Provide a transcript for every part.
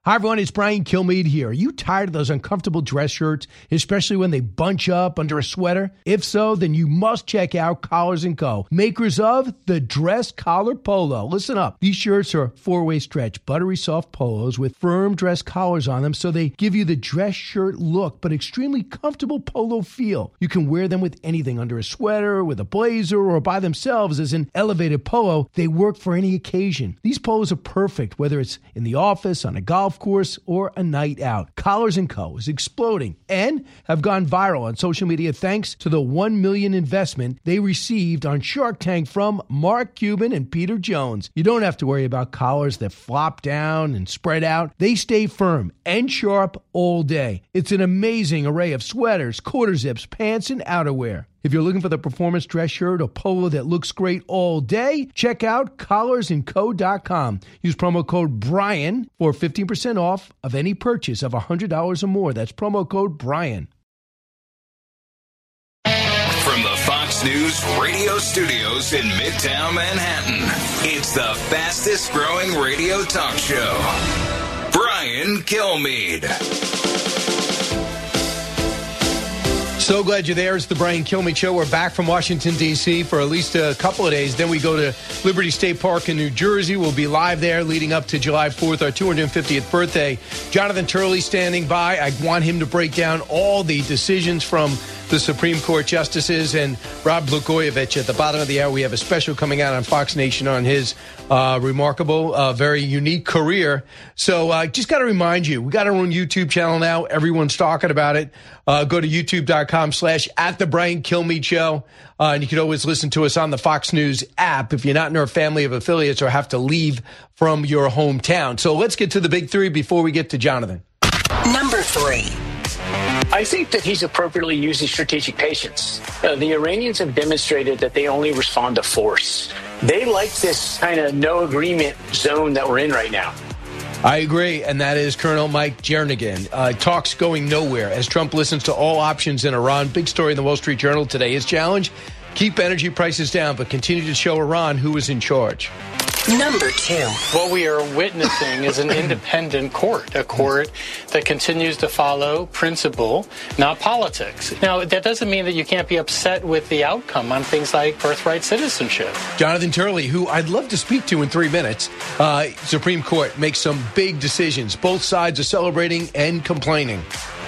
Hi, everyone. It's Brian Kilmeade here. Are you tired of those uncomfortable dress shirts, especially when they bunch up under a sweater? If so, then you must check out Collars & Co., makers of the Dress Collar Polo. Listen up. These shirts are four-way stretch, buttery soft polos with firm dress collars on them, so they give you the dress shirt look, but extremely comfortable polo feel. You can wear them with anything, under a sweater, with a blazer, or by themselves as an elevated polo. They work for any occasion. These polos are perfect, whether it's in the office, on a golf course, or a night out. Collars & Co. is exploding and have gone viral on social media thanks to the $1 million investment they received on Shark Tank from Mark Cuban and Peter Jones. You don't have to worry about collars that flop down and spread out. They stay firm and sharp all day. It's an amazing array of sweaters, quarter zips, pants, and outerwear. If you're looking for the performance dress shirt or polo that looks great all day, check out collarsandco.com. Use promo code BRIAN for 15% off of any purchase of $100 or more. That's promo code BRIAN. From the Fox News radio studios in Midtown Manhattan, it's the fastest growing radio talk show. Brian Kilmeade. So glad you're there. It's the Brian Kilmeade Show. We're back from Washington, D.C. for at least a couple of days. Then we go to Liberty State Park in New Jersey. We'll be live there leading up to July 4th, our 250th birthday. Jonathan Turley standing by. I want him to break down all the decisions from the Supreme Court justices, and Rod Blagojevich at the bottom of the hour. We have a special coming out on Fox Nation on his remarkable, very unique career. So just got to remind you, we got our own YouTube channel now. Everyone's talking about it. Go to youtube.com/@the Brian Kilmeade Show. And you can always listen to us on the Fox News app if you're not in our family of affiliates or have to leave from your hometown. So let's get to the big three before we get to Jonathan. Number 3. I think that he's appropriately using strategic patience. The Iranians have demonstrated that they only respond to force. They like this kind of no agreement zone that we're in right now. I agree, and that is Colonel Mike Jernigan. Talks going nowhere as Trump listens to all options in Iran. Big story in the Wall Street Journal today. His challenge, keep energy prices down, but continue to show Iran who is in charge. Number 2. What we are witnessing is an independent court, a court that continues to follow principle, not politics. Now, that doesn't mean that you can't be upset with the outcome on things like birthright citizenship. Jonathan Turley, who I'd love to speak to in 3 minutes, Supreme Court makes some big decisions. Both sides are celebrating and complaining.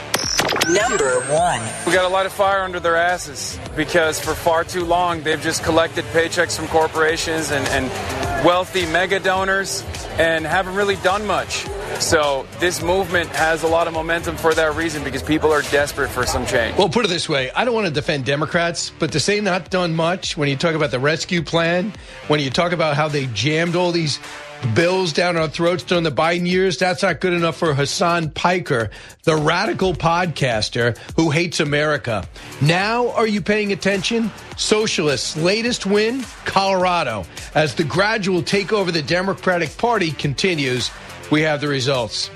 Number 1. We got a lot of fire under their asses because for far too long they've just collected paychecks from corporations and wealthy mega donors and haven't really done much. So this movement has a lot of momentum for that reason because people are desperate for some change. Well, put it this way. I don't want to defend Democrats, but to say not done much when you talk about the rescue plan, when you talk about how they jammed all these bills down our throats during the Biden years, that's not good enough for Hassan Piker, the radical podcaster who hates America. Now, are you paying attention? Socialists' latest win, Colorado. As the gradual takeover of the Democratic Party continues, we have the results.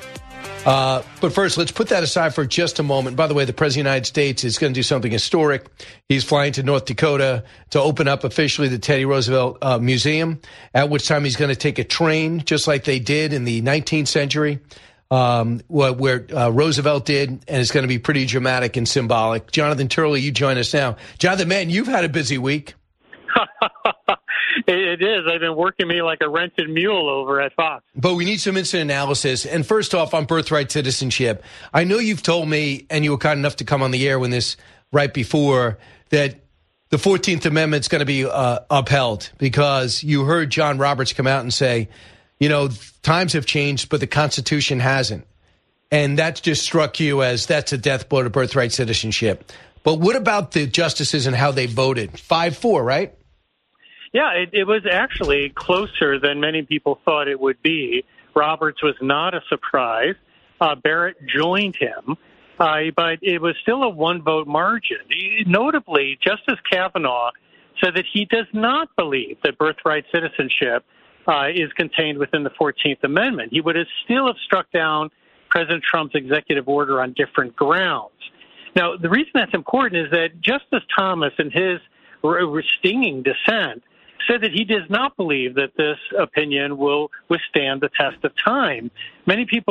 But first, let's put that aside for just a moment. By the way, the President of the United States is going to do something historic. He's flying to North Dakota to open up officially the Teddy Roosevelt Museum, at which time he's going to take a train, just like they did in the 19th century, where Roosevelt did, and it's going to be pretty dramatic and symbolic. Jonathan Turley, you join us now. Jonathan, man, you've had a busy week. It is. I've been working me like a rented mule over at Fox. But we need some instant analysis. And first off, on birthright citizenship, I know you've told me, and you were kind enough to come on the air when this right before, that the 14th Amendment is going to be upheld because you heard John Roberts come out and say, you know, times have changed, but the Constitution hasn't. And that just struck you as that's a death blow to birthright citizenship. But what about the justices and how they voted? 5-4, right? Yeah, it was actually closer than many people thought it would be. Roberts was not a surprise. Barrett joined him, but it was still a one-vote margin. Notably, Justice Kavanaugh said that he does not believe that birthright citizenship is contained within the 14th Amendment. He would have still have struck down President Trump's executive order on different grounds. Now, the reason that's important is that Justice Thomas, in his stinging dissent, said that he does not believe that this opinion will withstand the test of time. Many people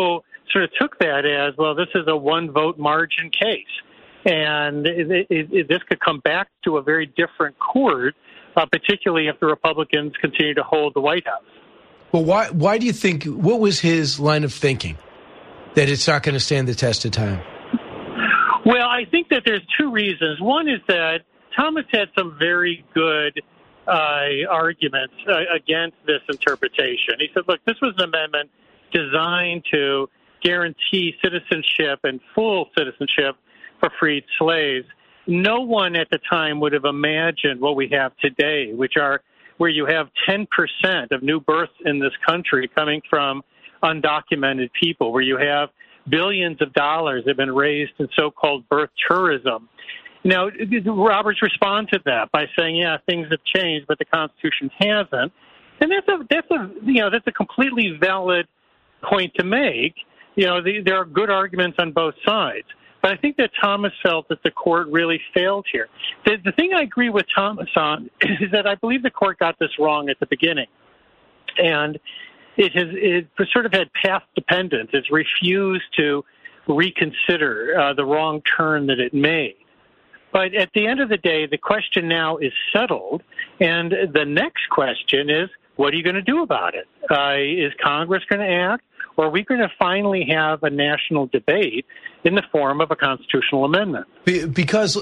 sort of took that as, well, this is a one-vote margin case. And this could come back to a very different court, particularly if the Republicans continue to hold the White House. Well, why do you think, what was his line of thinking, that it's not going to stand the test of time? Well, I think that there's two reasons. One is that Thomas had some very good arguments against this interpretation. He said, look, this was an amendment designed to guarantee citizenship and full citizenship for freed slaves. No one at the time would have imagined what we have today, which are where you have 10% of new births in this country coming from undocumented people, where you have billions of dollars have been raised in so-called birth tourism. Now, Roberts responded to that by saying, yeah, things have changed, but the Constitution hasn't. And that's a completely valid point to make. There are good arguments on both sides. But I think that Thomas felt that the court really failed here. The thing I agree with Thomas on is that I believe the court got this wrong at the beginning. And it sort of had path dependence. It's refused to reconsider the wrong turn that it made. But at the end of the day, the question now is settled. And the next question is, what are you going to do about it? Is Congress going to act? Or are we going to finally have a national debate in the form of a constitutional amendment? Because,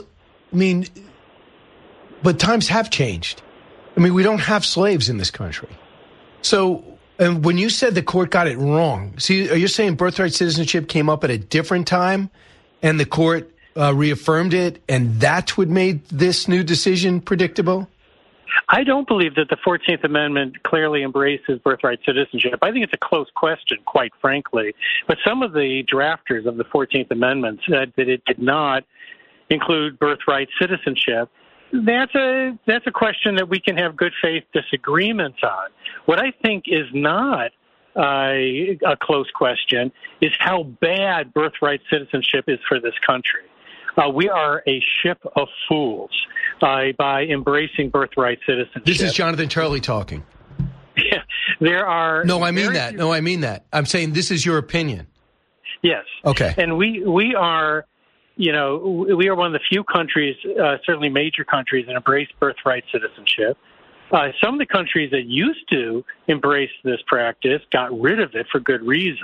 but times have changed. We don't have slaves in this country. So, and when you said the court got it wrong, are you saying birthright citizenship came up at a different time and the court reaffirmed it, and that's what made this new decision predictable? I don't believe that the 14th Amendment clearly embraces birthright citizenship. I think it's a close question, quite frankly. But some of the drafters of the 14th Amendment said that it did not include birthright citizenship. That's a question that we can have good faith disagreements on. What I think is not a close question is how bad birthright citizenship is for this country. We are a ship of fools by embracing birthright citizenship. This is Jonathan Turley talking. Yeah, there are... No, I mean that. I'm saying this is your opinion. Yes. Okay. And we are, we are one of the few countries, certainly major countries, that embrace birthright citizenship. Some of the countries that used to embrace this practice got rid of it for good reason.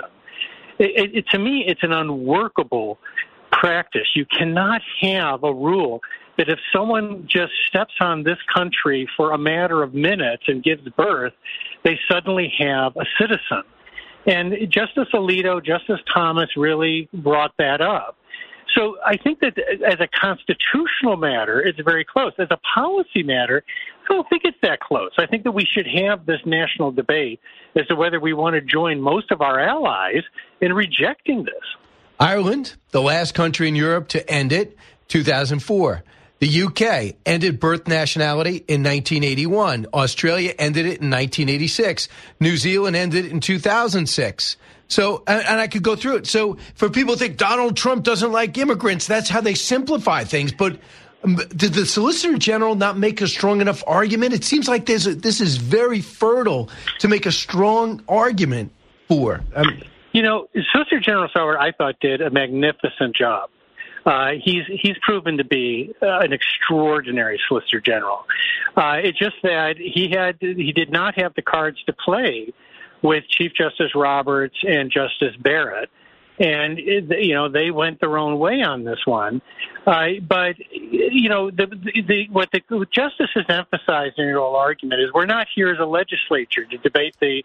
To me, it's an unworkable practice. You cannot have a rule that if someone just steps on this country for a matter of minutes and gives birth, they suddenly have a citizen. And Justice Alito, Justice Thomas really brought that up. So I think that as a constitutional matter, it's very close. As a policy matter, I don't think it's that close. I think that we should have this national debate as to whether we want to join most of our allies in rejecting this. Ireland, the last country in Europe to end it, 2004. The UK ended birth nationality in 1981. Australia ended it in 1986. New Zealand ended it in 2006. So, and I could go through it. So for people who think Donald Trump doesn't like immigrants, that's how they simplify things. But did the Solicitor General not make a strong enough argument? It seems like this is very fertile to make a strong argument for. Solicitor General Sauer, I thought, did a magnificent job. He's proven to be an extraordinary Solicitor General. It's just that he did not have the cards to play with Chief Justice Roberts and Justice Barrett, and they went their own way on this one. But what the justices emphasized in your whole argument is we're not here as a legislature to debate the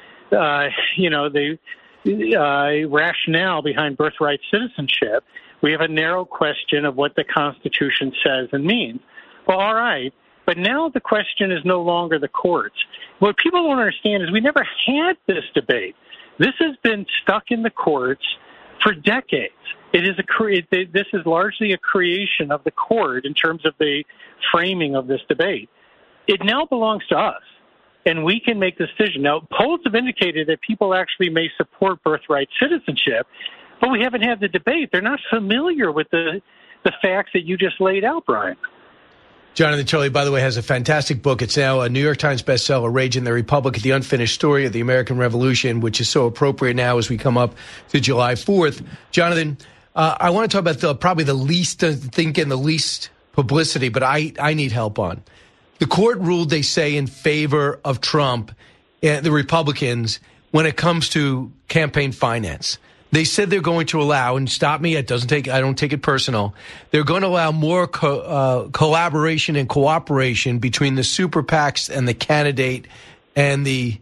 rationale behind birthright citizenship. We have a narrow question of what the Constitution says and means. Well, all right, but now the question is no longer the courts. What people don't understand is we never had this debate. This has been stuck in the courts for decades. This is largely a creation of the court in terms of the framing of this debate. It now belongs to us, and we can make the decision. Now, polls have indicated that people actually may support birthright citizenship, but we haven't had the debate. They're not familiar with the facts that you just laid out, Brian. Jonathan Turley, by the way, has a fantastic book. It's now a New York Times bestseller, Rage in the Republic, The Unfinished Story of the American Revolution, which is so appropriate now as we come up to July 4th. Jonathan, I want to talk about probably the least thinking, the least publicity, but I need help on. The court ruled, they say, in favor of Trump, the Republicans, when it comes to campaign finance. They said they're going to allow, and stop me, I don't take it personal, they're going to allow more collaboration and cooperation between the super PACs and the candidate and the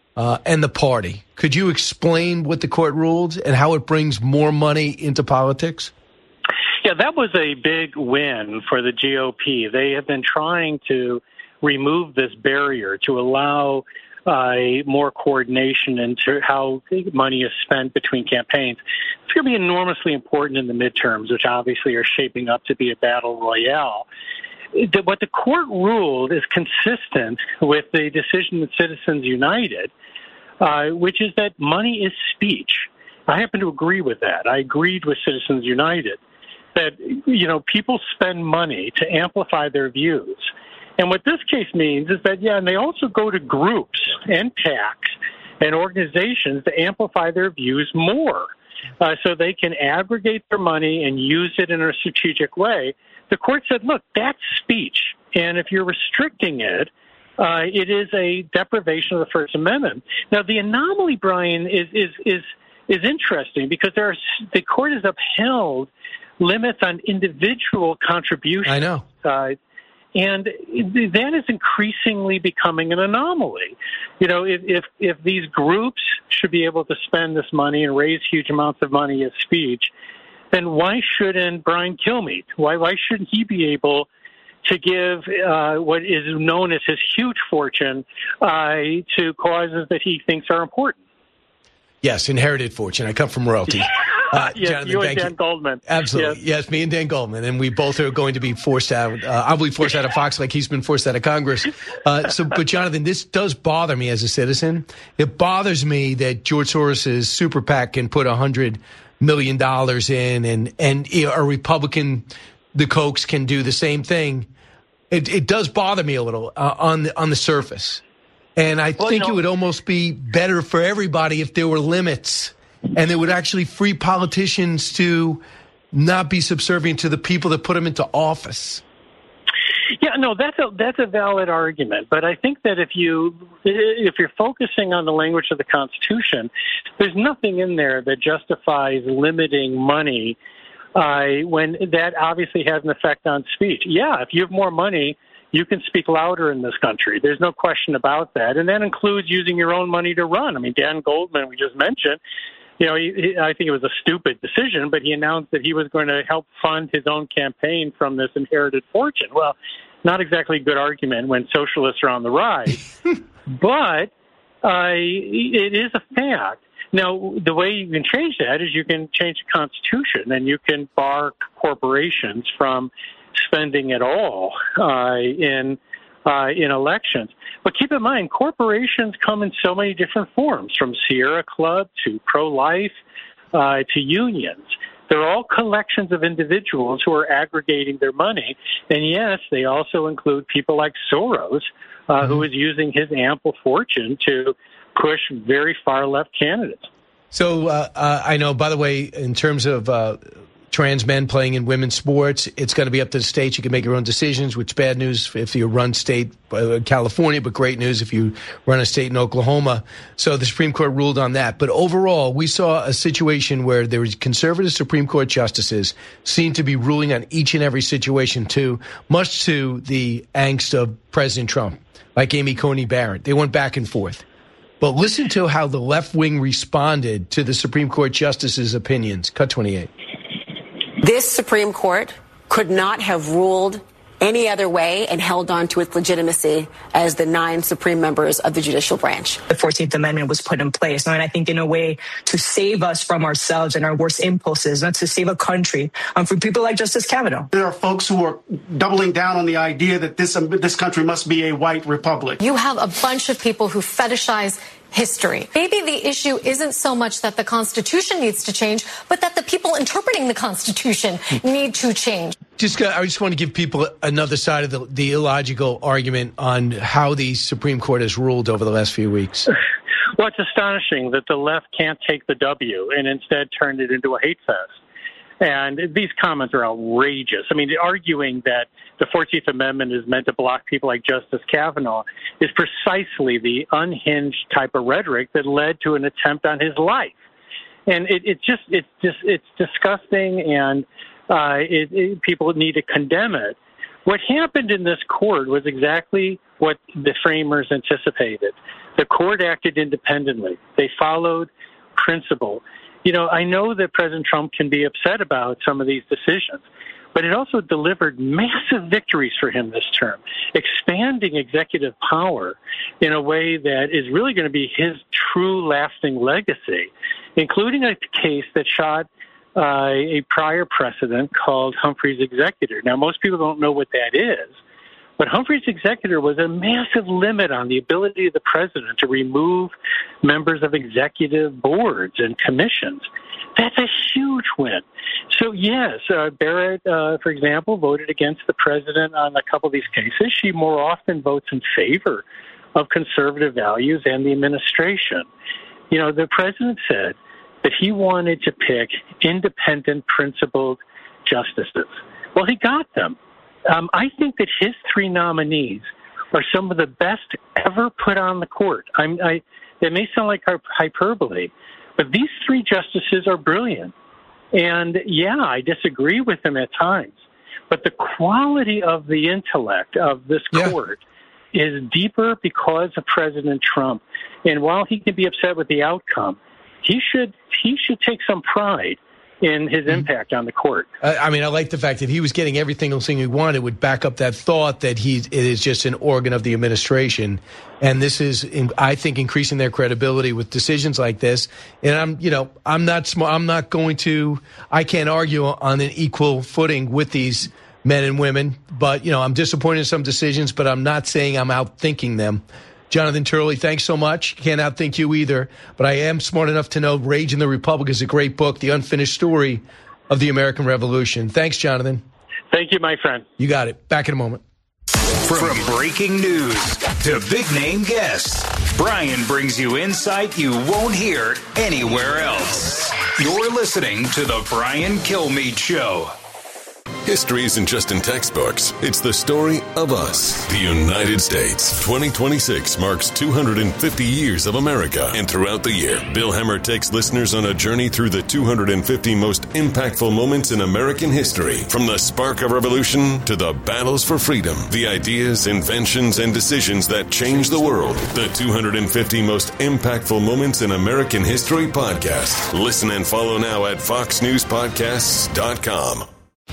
party. Could you explain what the court ruled and how it brings more money into politics? Yeah, that was a big win for the GOP. They have been trying to remove this barrier to allow more coordination into how money is spent between campaigns. It's going to be enormously important in the midterms, which obviously are shaping up to be a battle royale. What the court ruled is consistent with the decision of Citizens United, which is that money is speech. I happen to agree with that. I agreed with Citizens United that, people spend money to amplify their views. And what this case means is that, and they also go to groups and PACs and organizations to amplify their views more so they can aggregate their money and use it in a strategic way. The court said, look, that's speech. And if you're restricting it, it is a deprivation of the First Amendment. Now, the anomaly, Brian, is interesting because the court has upheld limits on individual contributions. I know. And that is increasingly becoming an anomaly. If these groups should be able to spend this money and raise huge amounts of money as speech, then why shouldn't Brian Kilmeade? Why shouldn't he be able to give what is known as his huge fortune to causes that he thinks are important? Yes, inherited fortune. I come from royalty. Yes, Jonathan, you and Dan Goldman. Absolutely. Yes, me and Dan Goldman. And we both are going to be forced out. I'll be forced out of Fox like he's been forced out of Congress. But Jonathan, this does bother me as a citizen. It bothers me that George Soros's super PAC can put $100 million in and a Republican, the Kochs, can do the same thing. It does bother me a little on the surface. And I think it would almost be better for everybody if there were limits and it would actually free politicians to not be subservient to the people that put them into office. Yeah, no, that's a valid argument. But I think that if you're focusing on the language of the Constitution, there's nothing in there that justifies limiting money when that obviously has an effect on speech. Yeah, if you have more money, you can speak louder in this country. There's no question about that. And that includes using your own money to run. I mean, Dan Goldman, we just mentioned, I think it was a stupid decision, but he announced that he was going to help fund his own campaign from this inherited fortune. Well, not exactly a good argument when socialists are on the rise, but it is a fact. Now, the way you can change that is you can change the Constitution and you can bar corporations from spending at all in elections. But keep in mind, corporations come in so many different forms, from Sierra Club to pro-life to unions. They're all collections of individuals who are aggregating their money. And yes, they also include people like Soros, who is using his ample fortune to push very far-left candidates. So I know, by the way, in terms of trans men playing in women's sports, it's going to be up to the states. You can make your own decisions, which bad news if you run state California, but great news if you run a state in Oklahoma. So the Supreme Court ruled on that. But overall, we saw a situation where there was conservative Supreme Court justices seemed to be ruling on each and every situation much to the angst of President Trump, like Amy Coney Barrett. They went back and forth. But listen to how the left wing responded to the Supreme Court justices' opinions. Cut 28. This Supreme Court could not have ruled any other way and held on to its legitimacy as the 9 supreme members of the judicial branch. The 14th Amendment was put in place, and I think in a way to save us from ourselves and our worst impulses, not to save a country, for people like Justice Kavanaugh. There are folks who are doubling down on the idea that this country must be a white republic. You have a bunch of people who fetishize history. Maybe the issue isn't so much that the Constitution needs to change, but that the people interpreting the Constitution need to change. I just want to give people another side of the illogical argument on how the Supreme Court has ruled over the last few weeks. Well, it's astonishing that the left can't take the W and instead turn it into a hate fest. And these comments are outrageous. I mean, arguing that the 14th Amendment is meant to block people like Justice Kavanaugh is precisely the unhinged type of rhetoric that led to an attempt on his life. And it's disgusting, and people need to condemn it. What happened in this court was exactly what the framers anticipated. The court acted independently. They followed principle. You know, I know that President Trump can be upset about some of these decisions, but it also delivered massive victories for him this term, expanding executive power in a way that is really going to be his true lasting legacy, including a case that shot a prior precedent called Humphrey's Executor. Now, most people don't know what that is, but Humphrey's Executor was a massive limit on the ability of the president to remove members of executive boards and commissions. That's a huge win. So, yes, Barrett, for example, voted against the president on a couple of these cases. She more often votes in favor of conservative values and the administration. You know, the president said that he wanted to pick independent, principled justices. Well, he got them. I think that his three nominees are some of the best ever put on the court. It may sound like hyperbole, but these three justices are brilliant. And, yeah, I disagree with them at times. But the quality of the intellect of this court is deeper because of President Trump. And while he can be upset with the outcome, he should take some pride in his impact on the court. I mean, I like the fact that he was getting everything he wanted would back up that thought that it is just an organ of the administration. And this is, I think, increasing their credibility with decisions like this. And I'm not smart. I can't argue on an equal footing with these men and women. But, I'm disappointed in some decisions, but I'm not saying I'm outthinking them. Jonathan Turley, thanks so much. Can't outthink you either. But I am smart enough to know Rage in the Republic is a great book, the unfinished story of the American Revolution. Thanks, Jonathan. Thank you, my friend. You got it. Back in a moment. From breaking news to big-name guests, Brian brings you insight you won't hear anywhere else. You're listening to The Brian Kilmeade Show. History isn't just in textbooks. It's the story of us, the United States. 2026 marks 250 years of America. And throughout the year, Bill Hemmer takes listeners on a journey through the 250 most impactful moments in American history. From the spark of revolution to the battles for freedom, the ideas, inventions, and decisions that changed the world. The 250 most impactful moments in American history podcast. Listen and follow now at foxnewspodcasts.com.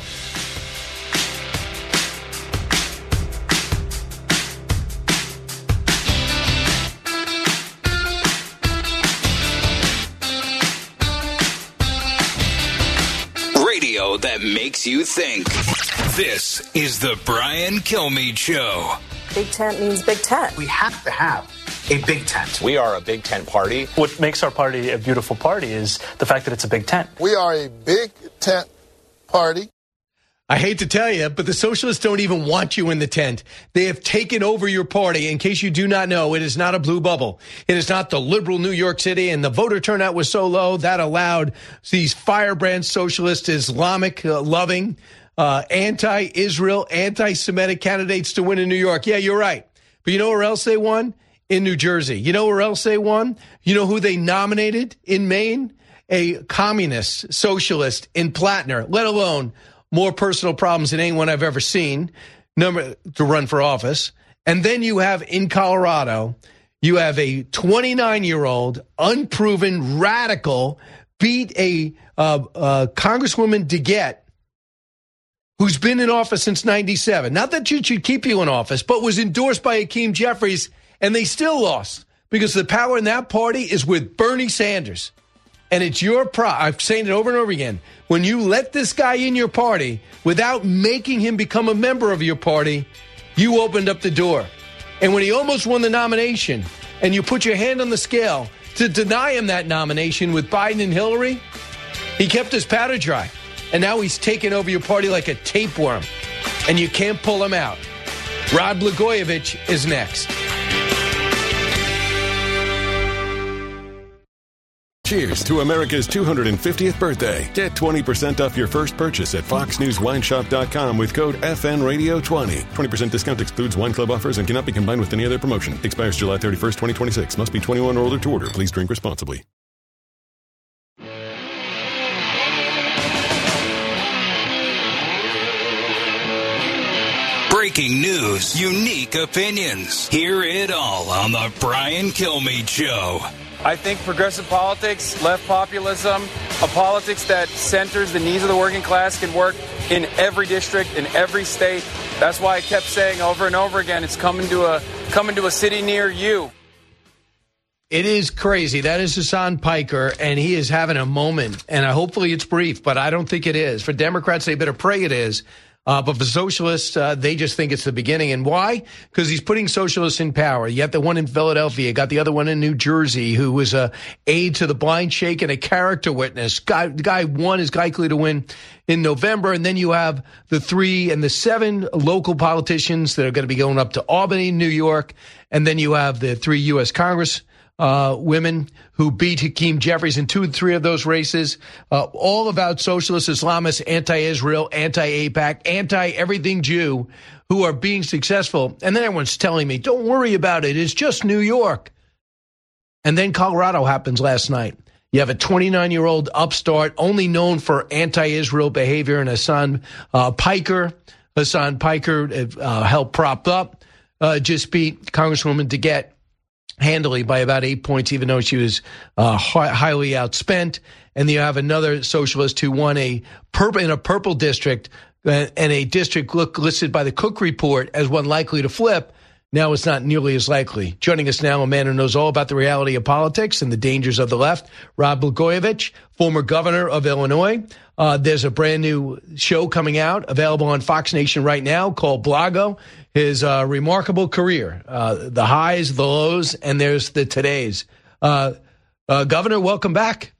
That makes you think. This is the Brian Kilmeade Show. Big tent means big tent. We have to have a big tent. We are a big tent party. What makes our party a beautiful party is the fact that it's a big tent. We are a big tent party. I hate to tell you, but the socialists don't even want you in the tent. They have taken over your party. In case you do not know, it is not a blue bubble. It is not the liberal New York City, and the voter turnout was so low that allowed these firebrand socialist, Islamic-loving, anti-Israel, anti-Semitic candidates to win in New York. Yeah, you're right. But you know where else they won? In New Jersey. You know where else they won? You know who they nominated in Maine? A communist socialist in Plattner, let alone more personal problems than anyone I've ever seen to run for office. And then you have in Colorado, you have a 29-year-old unproven radical beat a Congresswoman DeGette, who's been in office since 97. Not that it should keep you in office, but was endorsed by Hakeem Jeffries, and they still lost because the power in that party is with Bernie Sanders. And it's your I've said it over and over again. When you let this guy in your party without making him become a member of your party, you opened up the door. And when he almost won the nomination and you put your hand on the scale to deny him that nomination with Biden and Hillary, he kept his powder dry. and now he's taking over your party like a tapeworm, and you can't pull him out. Rod Blagojevich is next. Cheers to America's 250th birthday. Get 20% off your first purchase at foxnewswineshop.com with code FNRadio20. 20% discount excludes wine club offers and cannot be combined with any other promotion. Expires July 31st, 2026. Must be 21 or older to order. Please drink responsibly. Breaking news, unique opinions. Hear it all on the Brian Kilmeade Show. I think progressive politics, left populism, a politics that centers the needs of the working class can work in every district, in every state. That's why I kept saying over and over again, it's coming to a city near you. It is crazy. That is Hassan Piker, and he is having a moment, and hopefully it's brief, but I don't think it is. For Democrats, they better pray it is. But for socialists, they just think it's the beginning. And why? Because he's putting socialists in power. You got the one in Philadelphia, got the other one in New Jersey, who was a aide to the blind sheikh and a character witness. Guy one is likely to win in November. And then you have the 3 and the 7 local politicians that are going to be going up to Albany, New York. And then you have the 3 U.S. Congress women who beat Hakeem Jeffries in 2 and 3 of those races, all about socialist Islamists, anti-Israel, anti-AIPAC, anti-everything Jew, who are being successful. And then everyone's telling me, don't worry about it. It's just New York. And then Colorado happens last night. You have a 29-year-old upstart, only known for anti-Israel behavior, and Hassan Piker. Hassan Piker, helped prop up, just beat Congresswoman DeGette handily by about 8 points, even though she was highly outspent. And you have another socialist who won in a purple district, and a district listed by the Cook Report as one likely to flip. Now it's not nearly as likely. Joining us now, a man who knows all about the reality of politics and the dangers of the left, Rod Blagojevich, former governor of Illinois. There's a brand new show coming out, available on Fox Nation right now, called Blago. His remarkable career, the highs, the lows, and there's the todays. Governor, welcome back.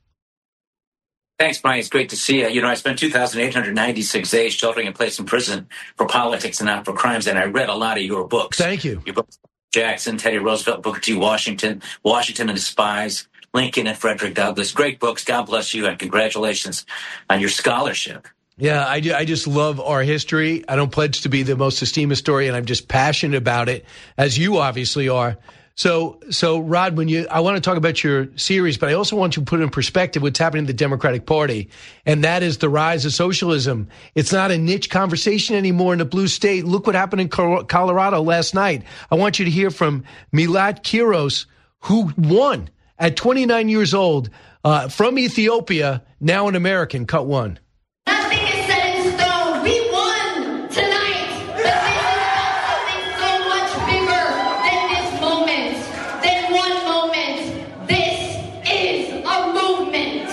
Thanks, Brian. It's great to see you. You know, I spent 2,896 days sheltering in place in prison for politics and not for crimes, and I read a lot of your books. Thank you. Your books, Jackson, Teddy Roosevelt, Booker T. Washington and the Spies, Lincoln and Frederick Douglass. Great books. God bless you, and congratulations on your scholarship. Yeah, I just love our history. I don't pledge to be the most esteemed historian. I'm just passionate about it, as you obviously are. So Rod, I want to talk about your series, but I also want you to put in perspective what's happening in the Democratic Party, and that is the rise of socialism. It's not a niche conversation anymore in the blue state. Look what happened in Colorado last night. I want you to hear from Milat Kiros, who won at 29 years old from Ethiopia, now an American, cut one. Nothing is set in stone. We won tonight. But this is about something so much bigger than this moment, than one moment. This is a movement.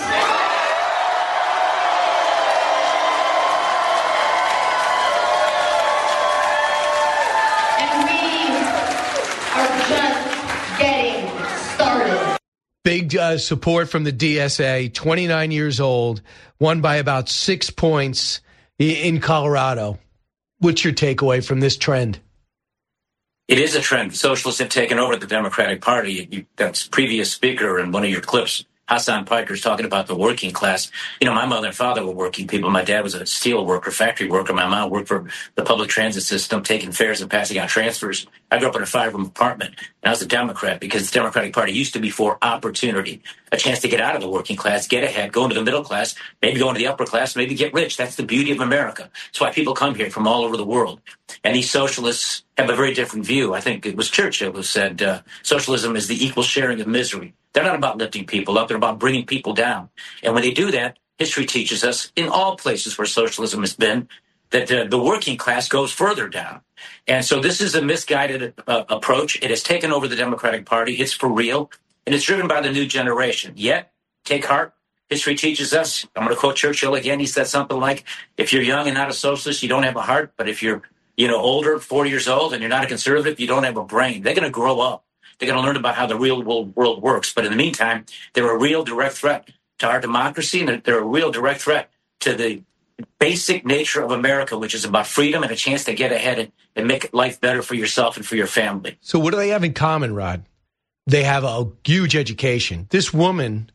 And we are just getting started. Big support from the DSA, 29 years old, won by about 6 points in Colorado. What's your takeaway from this trend? It is a trend. Socialists have taken over the Democratic Party. That's previous speaker in one of your clips, Hassan Piker's talking about the working class. You know, my mother and father were working people. My dad was a steel worker, factory worker. My mom worked for the public transit system, taking fares and passing out transfers. I grew up in a 5-room apartment, and I was a Democrat because the Democratic Party used to be for opportunity, a chance to get out of the working class, get ahead, go into the middle class, maybe go into the upper class, maybe get rich. That's the beauty of America. That's why people come here from all over the world. And these socialists have a very different view. I think it was Churchill who said socialism is the equal sharing of misery. They're not about lifting people up. They're about bringing people down. And when they do that, history teaches us in all places where socialism has been that the working class goes further down. And so this is a misguided approach. It has taken over the Democratic Party. It's for real. And it's driven by the new generation. Yet, take heart. History teaches us. I'm going to quote Churchill again. He said something like, if you're young and not a socialist, you don't have a heart. But if you're, older, 40 years old, and you're not a conservative, you don't have a brain. They're going to grow up. They're going to learn about how the real world works. But in the meantime, they're a real direct threat to our democracy, and they're a real direct threat to the basic nature of America, which is about freedom and a chance to get ahead and make life better for yourself and for your family. So what do they have in common, Rod? They have a huge education. This woman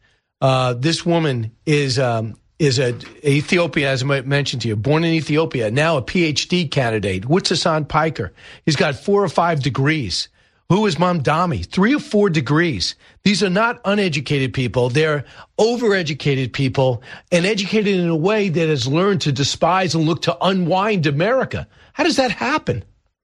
is a Ethiopian, as I mentioned to you, born in Ethiopia, now a PhD candidate. What's Hassan Piker? He's got 4 or 5 degrees. Who is Mamdani? 3 or 4 degrees. These are not uneducated people. They're overeducated people and educated in a way that has learned to despise and look to unwind America. How does that happen?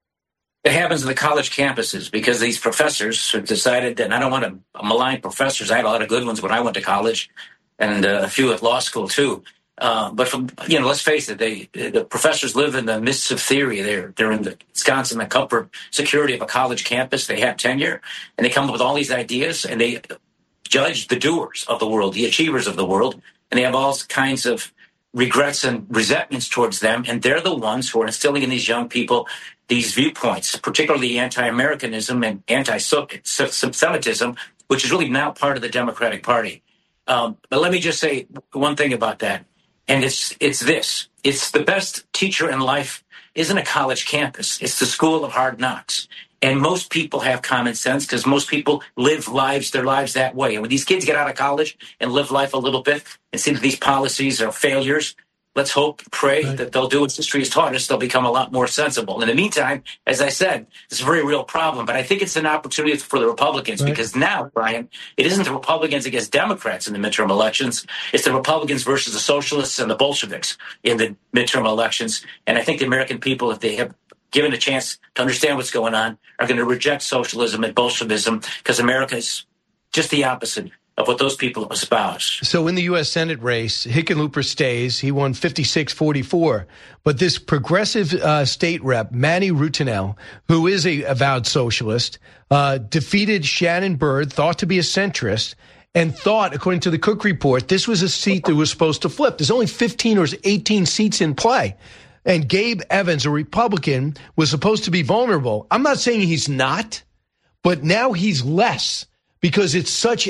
It happens in the college campuses because these professors have decided that, and I don't want to malign professors. I had a lot of good ones when I went to college and a few at law school too. But let's face it, the professors live in the mists of theory. They're in the ensconced in the comfort, security of a college campus. They have tenure, and they come up with all these ideas, and they judge the doers of the world, the achievers of the world, and they have all kinds of regrets and resentments towards them, and they're the ones who are instilling in these young people these viewpoints, particularly anti-Americanism and anti-Semitism, which is really now part of the Democratic Party. But let me just say one thing about that. And it's this. It's the best teacher in life isn't a college campus. It's the school of hard knocks. And most people have common sense because most people live their lives that way. And when these kids get out of college and live life a little bit and see that these policies are failures, let's hope, pray that they'll do what history has taught us. They'll become a lot more sensible. In the meantime, as I said, it's a very real problem. But I think it's an opportunity for the Republicans because now, Brian, it isn't the Republicans against Democrats in the midterm elections. It's the Republicans versus the socialists and the Bolsheviks in the midterm elections. And I think the American people, if they have given a chance to understand what's going on, are going to reject socialism and Bolshevism because America is just the opposite of what those people espouse. So in the U.S. Senate race, Hickenlooper stays. He won 56-44. But this progressive state rep, Manny Rutinel, who is a avowed socialist, defeated Shannon Byrd, thought to be a centrist, and thought, according to the Cook Report, this was a seat that was supposed to flip. There's only 15 or 18 seats in play. And Gabe Evans, a Republican, was supposed to be vulnerable. I'm not saying he's not, but now he's less. Because it's such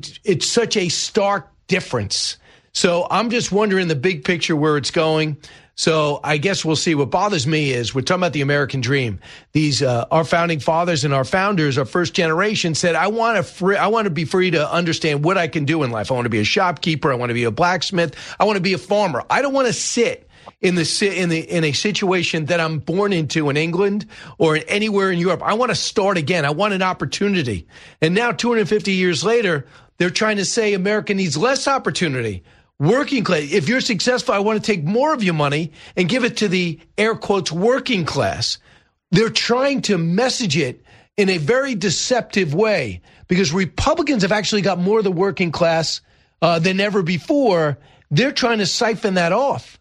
a stark difference. So I'm just wondering the big picture where it's going. So I guess we'll see. What bothers me is we're talking about the American dream. These our founding fathers and our founders, our first generation, said, I want to be free to understand what I can do in life. I want to be a shopkeeper. I want to be a blacksmith. I want to be a farmer. I don't want to sit in a situation that I'm born into in England or anywhere in Europe. I want to start again. I want an opportunity. And now 250 years later, they're trying to say America needs less opportunity. Working class. If you're successful, I want to take more of your money and give it to the air quotes working class. They're trying to message it in a very deceptive way because Republicans have actually got more of the working class than ever before. They're trying to siphon that off.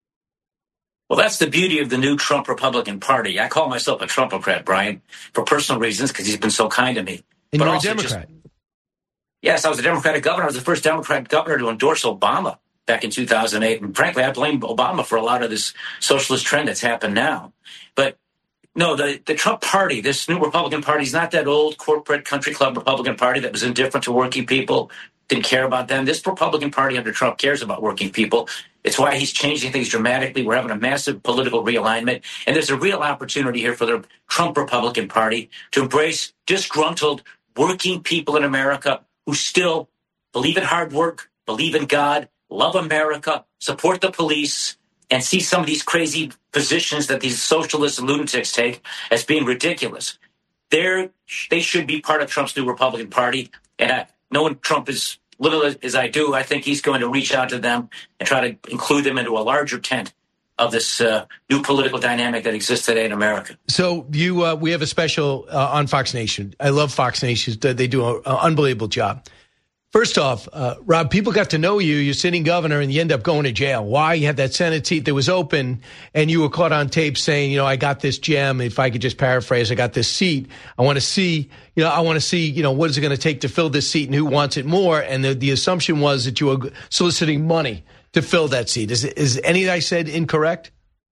Well, that's the beauty of the new Trump Republican Party. I call myself a Trumpocrat, Brian, for personal reasons, because he's been so kind to me. And you're a Democrat. Yes, I was a Democratic governor. I was the first Democratic governor to endorse Obama back in 2008. And frankly, I blame Obama for a lot of this socialist trend that's happened now. But no, the Trump Party, this new Republican Party, is not that old corporate country club Republican Party that was indifferent to working people, didn't care about them. This Republican Party under Trump cares about working people. It's why he's changing things dramatically. We're having a massive political realignment. And there's a real opportunity here for the Trump Republican Party to embrace disgruntled working people in America who still believe in hard work, believe in God, love America, support the police, and see some of these crazy positions that these socialists and lunatics take as being ridiculous. They should be part of Trump's new Republican Party. And knowing Trump as little as I do, I think he's going to reach out to them and try to include them into a larger tent of this new political dynamic that exists today in America. So we have a special on Fox Nation. I love Fox Nation. They do an unbelievable job. First off, Rob, people got to know you. You're sitting governor and you end up going to jail. Why? You had that Senate seat that was open and you were caught on tape saying, I got this gem. If I could just paraphrase, I got this seat. I want to see, what is it going to take to fill this seat and who wants it more? And the assumption was that you were soliciting money to fill that seat. Is any that I said incorrect?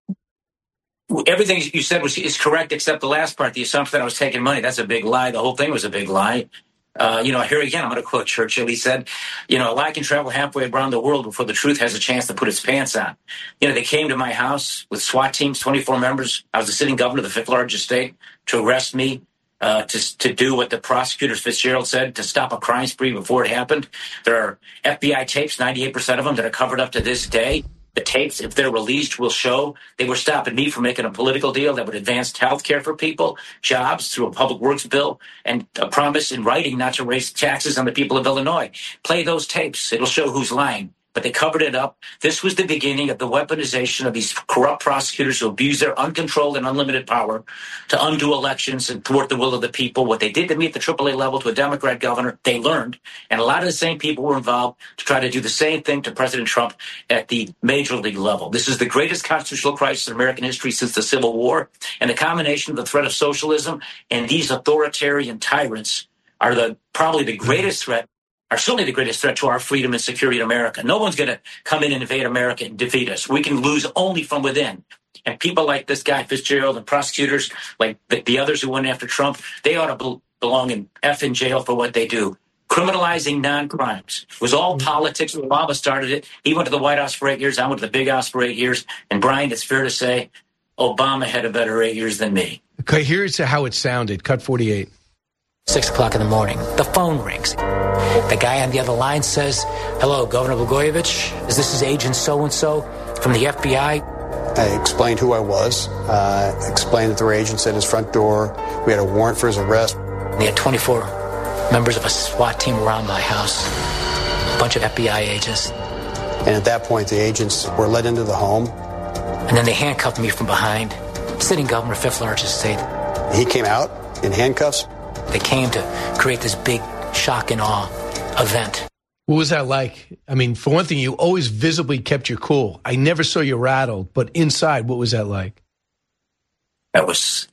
Everything you said is correct except the last part, the assumption that I was taking money. That's a big lie. The whole thing was a big lie. Here again, I'm going to quote Churchill. He said, a lie can travel halfway around the world before the truth has a chance to put its pants on. They came to my house with SWAT teams, 24 members. I was the sitting governor of the fifth largest state, to arrest me, to do what the prosecutor Fitzgerald said, to stop a crime spree before it happened. There are FBI tapes, 98% of them, that are covered up to this day. The tapes, if they're released, will show they were stopping me from making a political deal that would advance health care for people, jobs through a public works bill, and a promise in writing not to raise taxes on the people of Illinois. Play those tapes. It'll show who's lying. But they covered it up. This was the beginning of the weaponization of these corrupt prosecutors who abuse their uncontrolled and unlimited power to undo elections and thwart the will of the people. What they did to me at the AAA level to a Democrat governor, they learned. And a lot of the same people were involved to try to do the same thing to President Trump at the major league level. This is the greatest constitutional crisis in American history since the Civil War. And the combination of the threat of socialism and these authoritarian tyrants are probably the greatest threat, are certainly the greatest threat to our freedom and security in America. No one's going to come in and invade America and defeat us. We can lose only from within. And people like this guy Fitzgerald and prosecutors like the others who went after Trump, they ought to belong in effing jail for what they do. Criminalizing non-crimes. It was all politics. Obama started it. He went to the White House for 8 years. I went to the Big House for 8 years. And Brian, it's fair to say Obama had a better 8 years than me. Okay, here's how it sounded. Cut 48. 6 o'clock in the morning. The phone rings. The guy on the other line says, "Hello, Governor Blagojevich. This is Agent so-and-so from the FBI." I explained who I was, explained that there were agents at his front door. We had a warrant for his arrest. They had 24 members of a SWAT team around my house, a bunch of FBI agents. And at that point, the agents were led into the home. And then they handcuffed me from behind. Sitting governor, fifth largest state. He came out in handcuffs. They came to create this big shock and awe event. What was that like? I mean, for one thing, you always visibly kept your cool. I never saw you rattled, but inside, what was that like? It was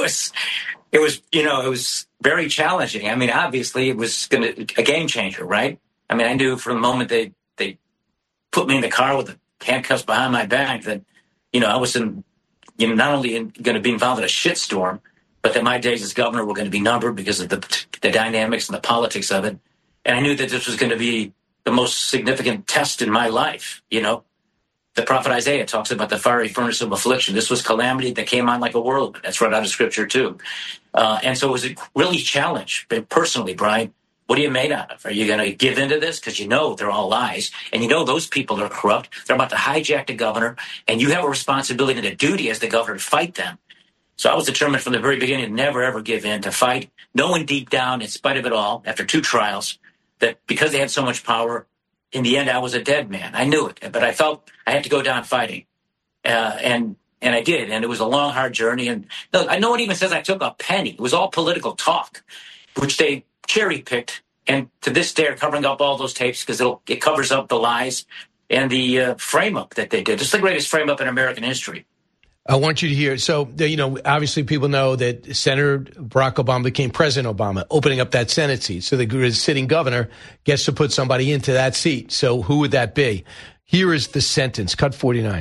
very challenging. I mean, obviously, it was a game changer, right? I mean, I knew from the moment they put me in the car with the handcuffs behind my back that, I was not only going to be involved in a shitstorm, but that my days as governor were going to be numbered because of the dynamics and the politics of it. And I knew that this was going to be the most significant test in my life. The prophet Isaiah talks about the fiery furnace of affliction. This was calamity that came on like a whirlwind. That's right out of Scripture, too. And so it was a really challenge. But personally, Brian, what are you made out of? Are you going to give into this? Because they're all lies. And those people are corrupt. They're about to hijack the governor. And you have a responsibility and a duty as the governor to fight them. So I was determined from the very beginning to never, ever give in, to fight, knowing deep down, in spite of it all, after 2 trials, that because they had so much power, in the end, I was a dead man. I knew it, but I felt I had to go down fighting. And I did, and it was a long, hard journey. And no one even says I took a penny. It was all political talk, which they cherry-picked. And to this day, are covering up all those tapes because it covers up the lies and the frame-up that they did. It's the greatest frame-up in American history. I want you to hear. So, obviously people know that Senator Barack Obama became President Obama, opening up that Senate seat. So the sitting governor gets to put somebody into that seat. So who would that be? Here is the sentence, cut 49.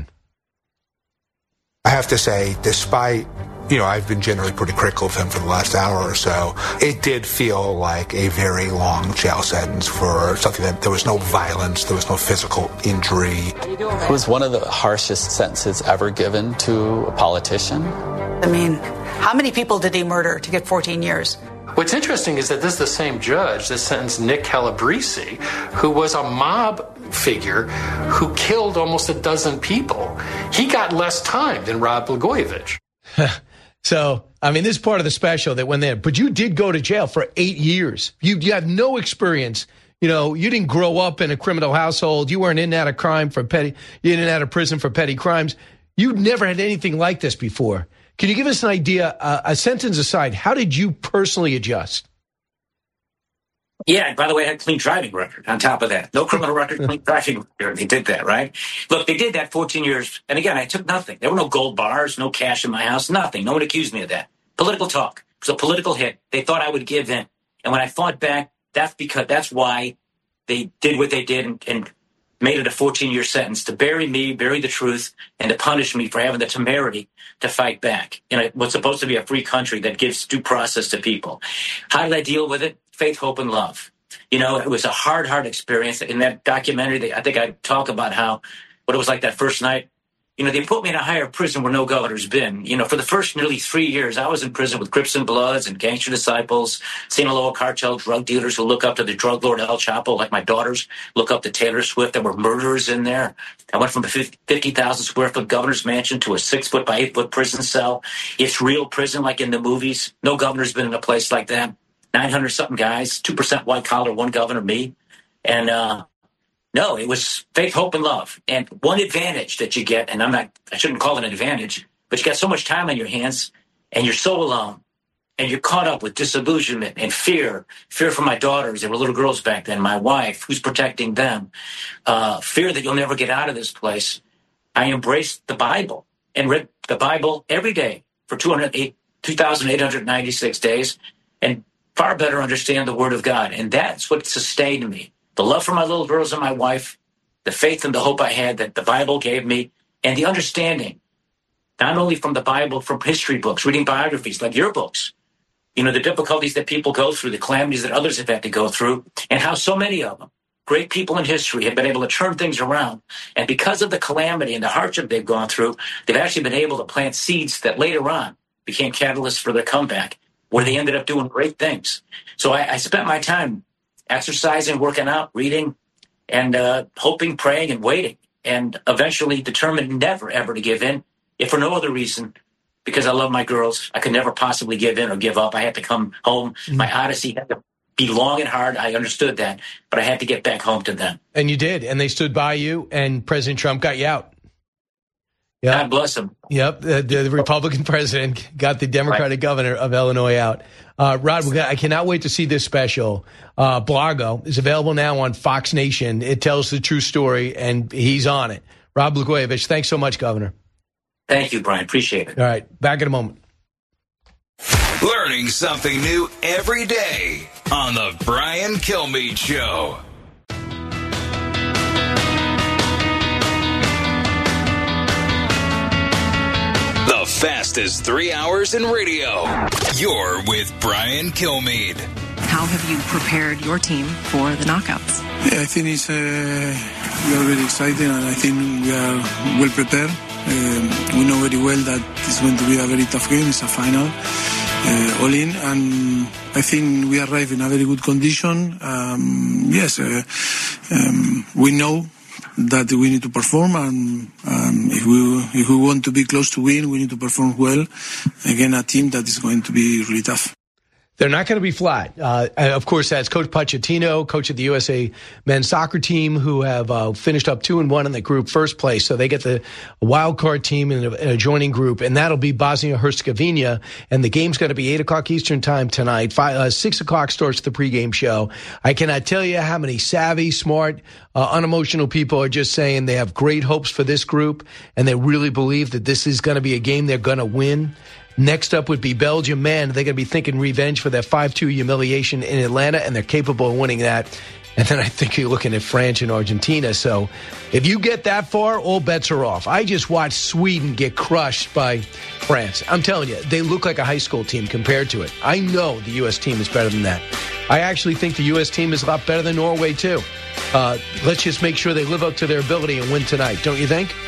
I have to say, despite, I've been generally pretty critical of him for the last hour or so, it did feel like a very long jail sentence for something that there was no violence, there was no physical injury. It was one of the harshest sentences ever given to a politician. I mean, how many people did he murder to get 14 years? What's interesting is that this is the same judge that sentenced Nick Calabrese, who was a mob figure who killed almost a dozen people. He got less time than Rod Blagojevich. So, this is part of the special that went there. But you did go to jail for 8 years. You have no experience. You didn't grow up in a criminal household. You weren't in and out of crime for petty. You in and out of prison for petty crimes. You never had anything like this before. Can you give us an idea, a sentence aside, how did you personally adjust? Yeah, by the way, I had a clean driving record on top of that. No criminal record, clean driving record. They did that, right? Look, they did that 14 years. And again, I took nothing. There were no gold bars, no cash in my house, nothing. No one accused me of that. Political talk. It was a political hit. They thought I would give in. And when I fought back, that's why they did what they did and made it a 14-year sentence to bury me, bury the truth, and to punish me for having the temerity to fight back in what's supposed to be a free country that gives due process to people. How did I deal with it? faith, hope, and love. You know, it was a hard experience. In that documentary, I think I talk about what it was like that first night. You know, they put me in a higher prison where no governor's been. You know, for the first nearly 3 years, I was in prison with Crips and Bloods and gangster disciples, Sinaloa cartel drug dealers who look up to the drug lord El Chapo, like my daughters look up to Taylor Swift. There were murderers in there. I went from a 50,000 square foot governor's mansion to a 6 foot by 8 foot prison cell. It's real prison like in the movies. No governor's been in a place like that. 900 something guys, 2% white collar, one governor, me. And, no, it was faith, hope, and love. And one advantage that you get, and I shouldn't call it an advantage, but you got so much time on your hands and you're so alone and you're caught up with disillusionment and fear for my daughters. They were little girls back then, my wife, who's protecting them, fear that you'll never get out of this place. I embraced the Bible and read the Bible every day for 2,896 days and far better understand the Word of God. And that's what sustained me. The love for my little girls and my wife, the faith and the hope I had that the Bible gave me, and the understanding, not only from the Bible, from history books, reading biographies like your books, you know, the difficulties that people go through, the calamities that others have had to go through, and how so many of them, great people in history, have been able to turn things around. And because of the calamity and the hardship they've gone through, they've actually been able to plant seeds that later on became catalysts for their comeback, where they ended up doing great things. So I spent my time exercising, working out, reading, and hoping, praying, and waiting, and eventually determined never, ever to give in, if for no other reason, because I love my girls. I could never possibly give in or give up. I had to come home. My odyssey had to be long and hard. I understood that, but I had to get back home to them. And you did, and they stood by you, and President Trump got you out. Yep. God bless him. Yep, the Republican president got the Democratic governor of Illinois out. Rod, I cannot wait to see this special. Blargo is available now on Fox Nation. It tells the true story, and he's on it. Rod Blagojevich, thanks so much, Governor. Thank you, Brian. Appreciate it. All right, back in a moment. Learning something new every day on the Brian Kilmeade Show. The fastest 3 hours in radio. You're with Brian Kilmeade. How have you prepared your team for the knockouts? Yeah, I think we are very excited, and I think we are well prepared. We know very well that it's going to be a very tough game. It's a final, all in, and I think we arrive in a very good condition. We know that we need to perform, and if we want to be close to win, we need to perform well against a team that is going to be really tough. They're not going to be flat. Of course, that's Coach Pochettino, coach of the USA men's soccer team, who have finished up 2-1 in the group first place. So they get the wild card team in a joining group, and that'll be Bosnia-Herzegovina. And the game's going to be 8 o'clock Eastern time tonight. 6 o'clock starts the pregame show. I cannot tell you how many savvy, smart, unemotional people are just saying they have great hopes for this group, and they really believe that this is going to be a game they're going to win. Next up would be Belgium. Man, they're going to be thinking revenge for their 5-2 humiliation in Atlanta, and they're capable of winning that. And then I think you're looking at France and Argentina. So if you get that far, all bets are off. I just watched Sweden get crushed by France. I'm telling you, they look like a high school team compared to it. I know the U.S. team is better than that. I actually think the U.S. team is a lot better than Norway, too. Let's just make sure they live up to their ability and win tonight, don't you think?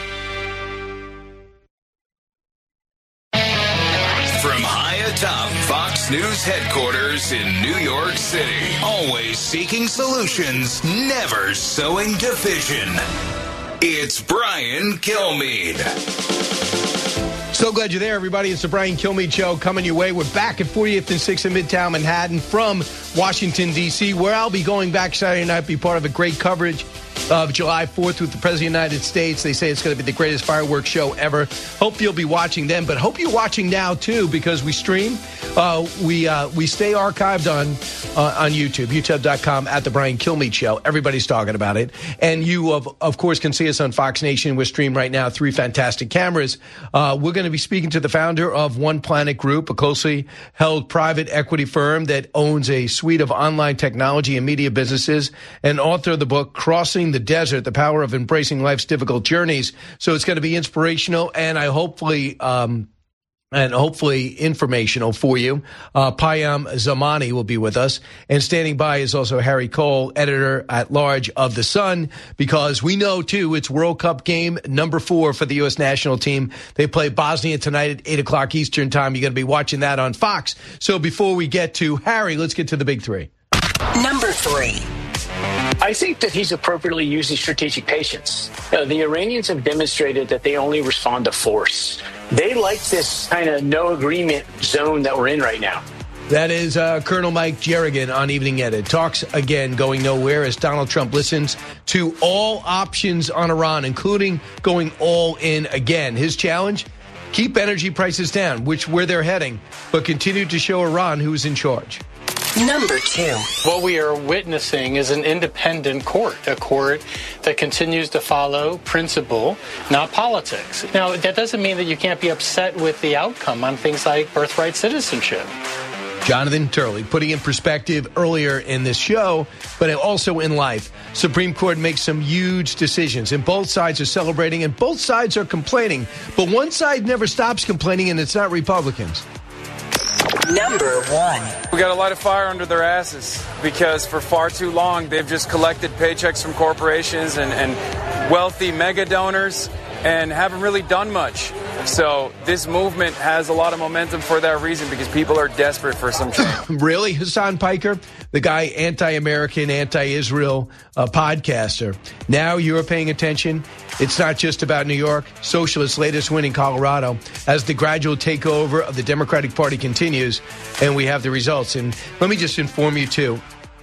From high atop Fox News headquarters in New York City, always seeking solutions, never sowing division. It's Brian Kilmeade. So glad you're there, everybody. It's the Brian Kilmeade Show coming your way. We're back at 40th and 6th in Midtown Manhattan from Washington, D.C., where I'll be going back Saturday night, be part of a great coverage of July 4th with the President of the United States. They say it's going to be the greatest fireworks show ever. Hope you'll be watching then, but hope you're watching now, too, because we stream. We stay archived on YouTube, youtube.com at The Brian Kilmeade Show. Everybody's talking about it. And you, of course, can see us on Fox Nation. We're streamed right now, 3 fantastic cameras. We're going to be speaking to the founder of One Planet Group, a closely held private equity firm that owns a suite of online technology and media businesses, and author of the book, Crossing the Desert, The Power of Embracing Life's Difficult Journeys. So it's going to be inspirational, and I hopefully and hopefully informational for you. Payam Zamani will be with us. And standing by is also Harry Cole, editor-at-large of The Sun, because we know, too, it's World Cup game number 4 for the U.S. national team. They play Bosnia tonight at 8 o'clock Eastern time. You're going to be watching that on Fox. So before we get to Harry, let's get to the big 3. Number 3. I think that he's appropriately using strategic patience. The Iranians have demonstrated that they only respond to force. They like this kind of no agreement zone that we're in right now. That is Colonel Mike Jerrigan on Evening Edit. Talks again going nowhere as Donald Trump listens to all options on Iran, including going all in again. His challenge, keep energy prices down, where they're heading, but continue to show Iran who's in charge. Number 2. What we are witnessing is an independent court, a court that continues to follow principle, not politics. Now, that doesn't mean that you can't be upset with the outcome on things like birthright citizenship. Jonathan Turley putting in perspective earlier in this show, but also in life. Supreme Court makes some huge decisions, and both sides are celebrating, and both sides are complaining. But one side never stops complaining, and it's not Republicans. Number 1. We got a lot of fire under their asses because for far too long they've just collected paychecks from corporations and wealthy mega donors and haven't really done much. So this movement has a lot of momentum for that reason because people are desperate for some change. Really, Hassan Piker, the guy anti-American, anti-Israel podcaster. Now you're paying attention. It's not just about New York. Socialists' latest win in Colorado as the gradual takeover of the Democratic Party continues, and we have the results. And let me just inform you, too.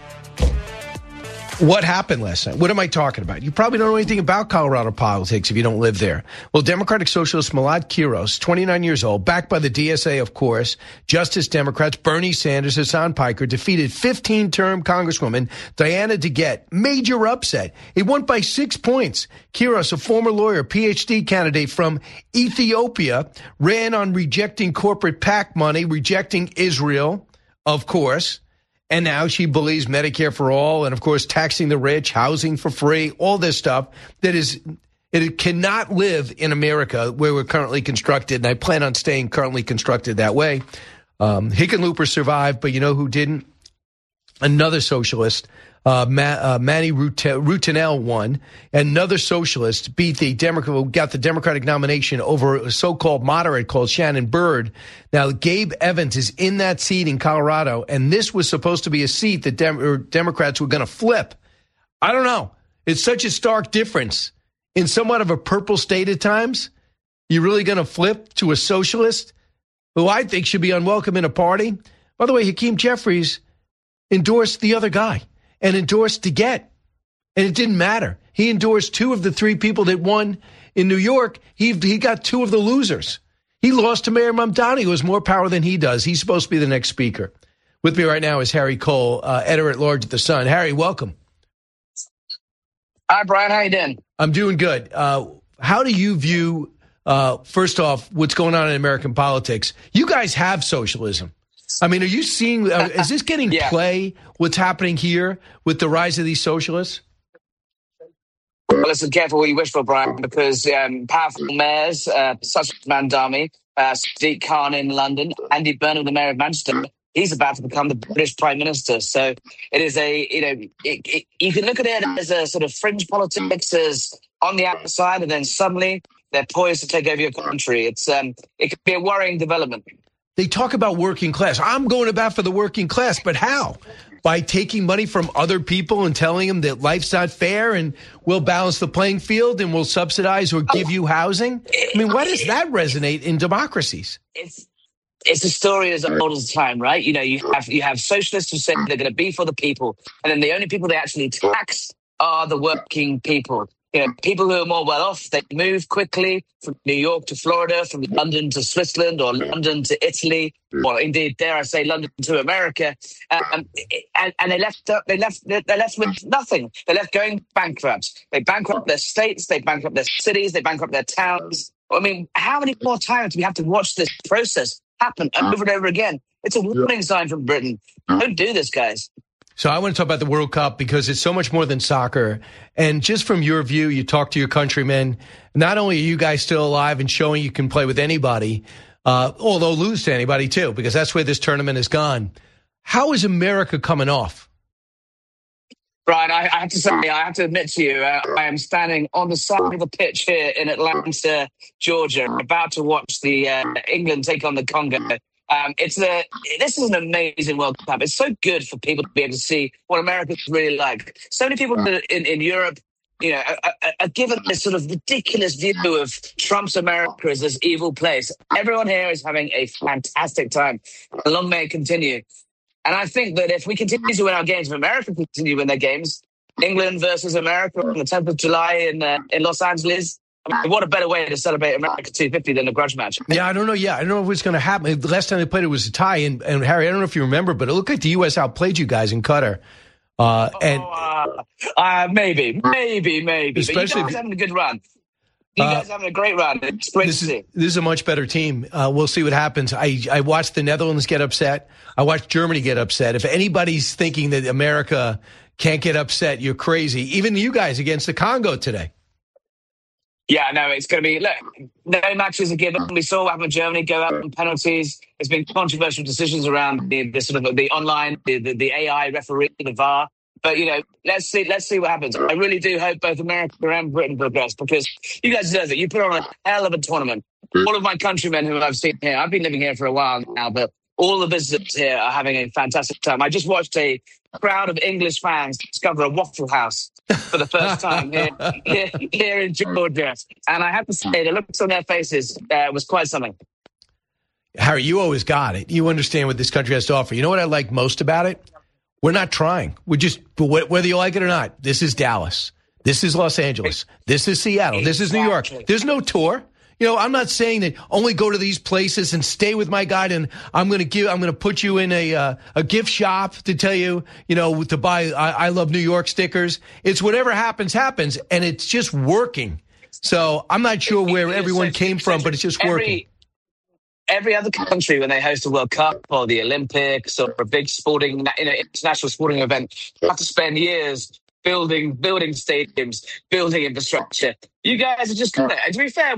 What happened last night? What am I talking about? You probably don't know anything about Colorado politics if you don't live there. Well, Democratic Socialist Malad Quiros, 29 years old, backed by the DSA, of course, Justice Democrats, Bernie Sanders, Hassan Piker, defeated 15-term Congresswoman Diana DeGette. Major upset. He won by 6 points. Quiros, a former lawyer, PhD candidate from Ethiopia, ran on rejecting corporate PAC money, rejecting Israel, of course. And now she believes Medicare for all and, of course, taxing the rich, housing for free, all this stuff it cannot live in America where we're currently constructed. And I plan on staying currently constructed that way. Hickenlooper survived, but you know who didn't? Another socialist, Manny Rutinel won. Another socialist beat got the Democratic nomination over a so-called moderate called Shannon Byrd. Now, Gabe Evans is in that seat in Colorado, and this was supposed to be a seat that Democrats were going to flip. I don't know. It's such a stark difference. In somewhat of a purple state at times, you're really going to flip to a socialist who I think should be unwelcome in a party? By the way, Hakeem Jeffries endorsed the other guy and endorsed DeGette, and it didn't matter. He endorsed 2 of the 3 people that won in New York. He got 2 of the losers. He lost to Mayor Mamdani, who has more power than he does. He's supposed to be the next speaker. With me right now is Harry Cole, editor-at-large at The Sun. Harry, welcome. Hi, Brian. How you doing? I'm doing good. How do you view, first off, what's going on in American politics? You guys have socialism. I mean, are you seeing, is this getting play, what's happening here with the rise of these socialists? Well, listen, careful what you wish for, Brian, because powerful mayors, such as Mamdani, Sadiq Khan in London, Andy Burnham, the mayor of Manchester, he's about to become the British Prime Minister. So it is you can look at it as a sort of fringe politics as on the outside, and then suddenly they're poised to take over your country. It could be a worrying development. They talk about working class. I'm going to bat for the working class, but how? By taking money from other people and telling them that life's not fair and we'll balance the playing field and we'll subsidize or give you housing? I mean, why does that resonate in democracies? It's a story as old as time, right? You know, you have socialists who say they're going to be for the people, and then the only people they actually tax are the working people. You know, people who are more well off, they move quickly from New York to Florida, from London to Switzerland, or London to Italy, or indeed, dare I say, London to America, and they're left with nothing. They're left going bankrupt. They bankrupt their states, they bankrupt their cities, they bankrupt their towns. I mean, how many more times do we have to watch this process happen over and over again? It's a warning sign from Britain. Don't do this, guys. So I want to talk about the World Cup because it's so much more than soccer. And just from your view, you talk to your countrymen. Not only are you guys still alive and showing you can play with anybody, although lose to anybody too, because that's where this tournament has gone. How is America coming off? Brian, I have to say, I have to admit to you, I am standing on the side of the pitch here in Atlanta, Georgia, about to watch the England take on the Congo. This is an amazing World Cup. It's so good for people to be able to see what America's really like. So many people in Europe, are given this sort of ridiculous view of Trump's America as this evil place. Everyone here is having a fantastic time. Long may it continue. And I think that if we continue to win our games, if America continue to win their games, England versus America on the 10th of July in Los Angeles, I mean, what a better way to celebrate America 250 than a grudge match. Yeah, I don't know. I don't know if it's going to happen. The last time they played it was a tie. And Harry, I don't know if you remember, but it looked like the U.S. outplayed you guys in Qatar. Maybe. Especially but you guys having a good run. You guys having a great run. It's great to see. This is a much better team. We'll see what happens. I watched the Netherlands get upset. I watched Germany get upset. If anybody's thinking that America can't get upset, you're crazy. Even you guys against the Congo today. Yeah, no, it's going to be, look, no matches are given. We saw what happened with Germany go out on penalties. There's been controversial decisions around the sort of the online, the AI referee, the VAR. But, let's see what happens. I really do hope both America and Britain progress because you guys deserve it. You put on a hell of a tournament. All of my countrymen who I've seen here, I've been living here for a while now, but all the visitors here are having a fantastic time. I just watched a crowd of English fans discover a Waffle House for the first time here in Georgia. And I have to say, the looks on their faces was quite something. Harry, you always got it. You understand what this country has to offer. You know what I like most about it? We're not trying. We're just, whether you like it or not, this is Dallas. This is Los Angeles. This is Seattle. This is New York. There's no tour. I'm not saying that only go to these places and stay with my guide and I'm going to put you in a gift shop to tell you, to buy I Love New York stickers. It's whatever happens, and it's just working. So I'm not sure where everyone came from, but it's just working. Every other country, when they host a World Cup or the Olympics or a big sporting, international sporting event, have to spend years building stadiums, building infrastructure. You guys are just good at it. And to be fair,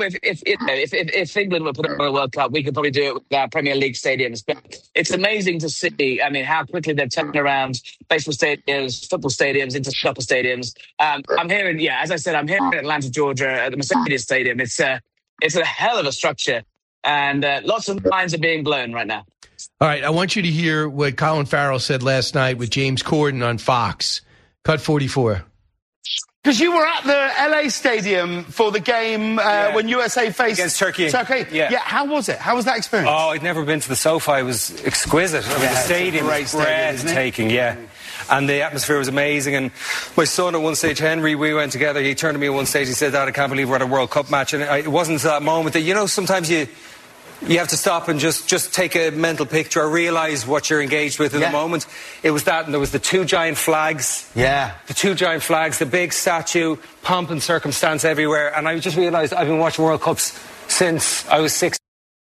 if England were put on a World Cup, we could probably do it with our Premier League stadiums. But it's amazing to see, how quickly they've turned around baseball stadiums, football stadiums into soccer stadiums. I'm here as I said, I'm here in Atlanta, Georgia, at the Mercedes Stadium. It's a hell of a structure. And lots of minds are being blown right now. All right, I want you to hear what Colin Farrell said last night with James Corden on Fox. Cut 44. Because you were at the LA Stadium for the game when USA faced against Turkey. Yeah, how was it? How was that experience? Oh, I'd never been to the SoFi. It was exquisite. The stadium was breathtaking, And the atmosphere was amazing. And my son at one stage, Henry, we went together. He turned to me at one stage. He said, "Dad, I can't believe we're at a World Cup match." And it wasn't until that moment that, sometimes you have to stop and just take a mental picture or realise what you're engaged with in the moment. It was that, and there was the two giant flags. Yeah. The two giant flags, the big statue, pomp and circumstance everywhere. And I just realised I've been watching World Cups since I was 6.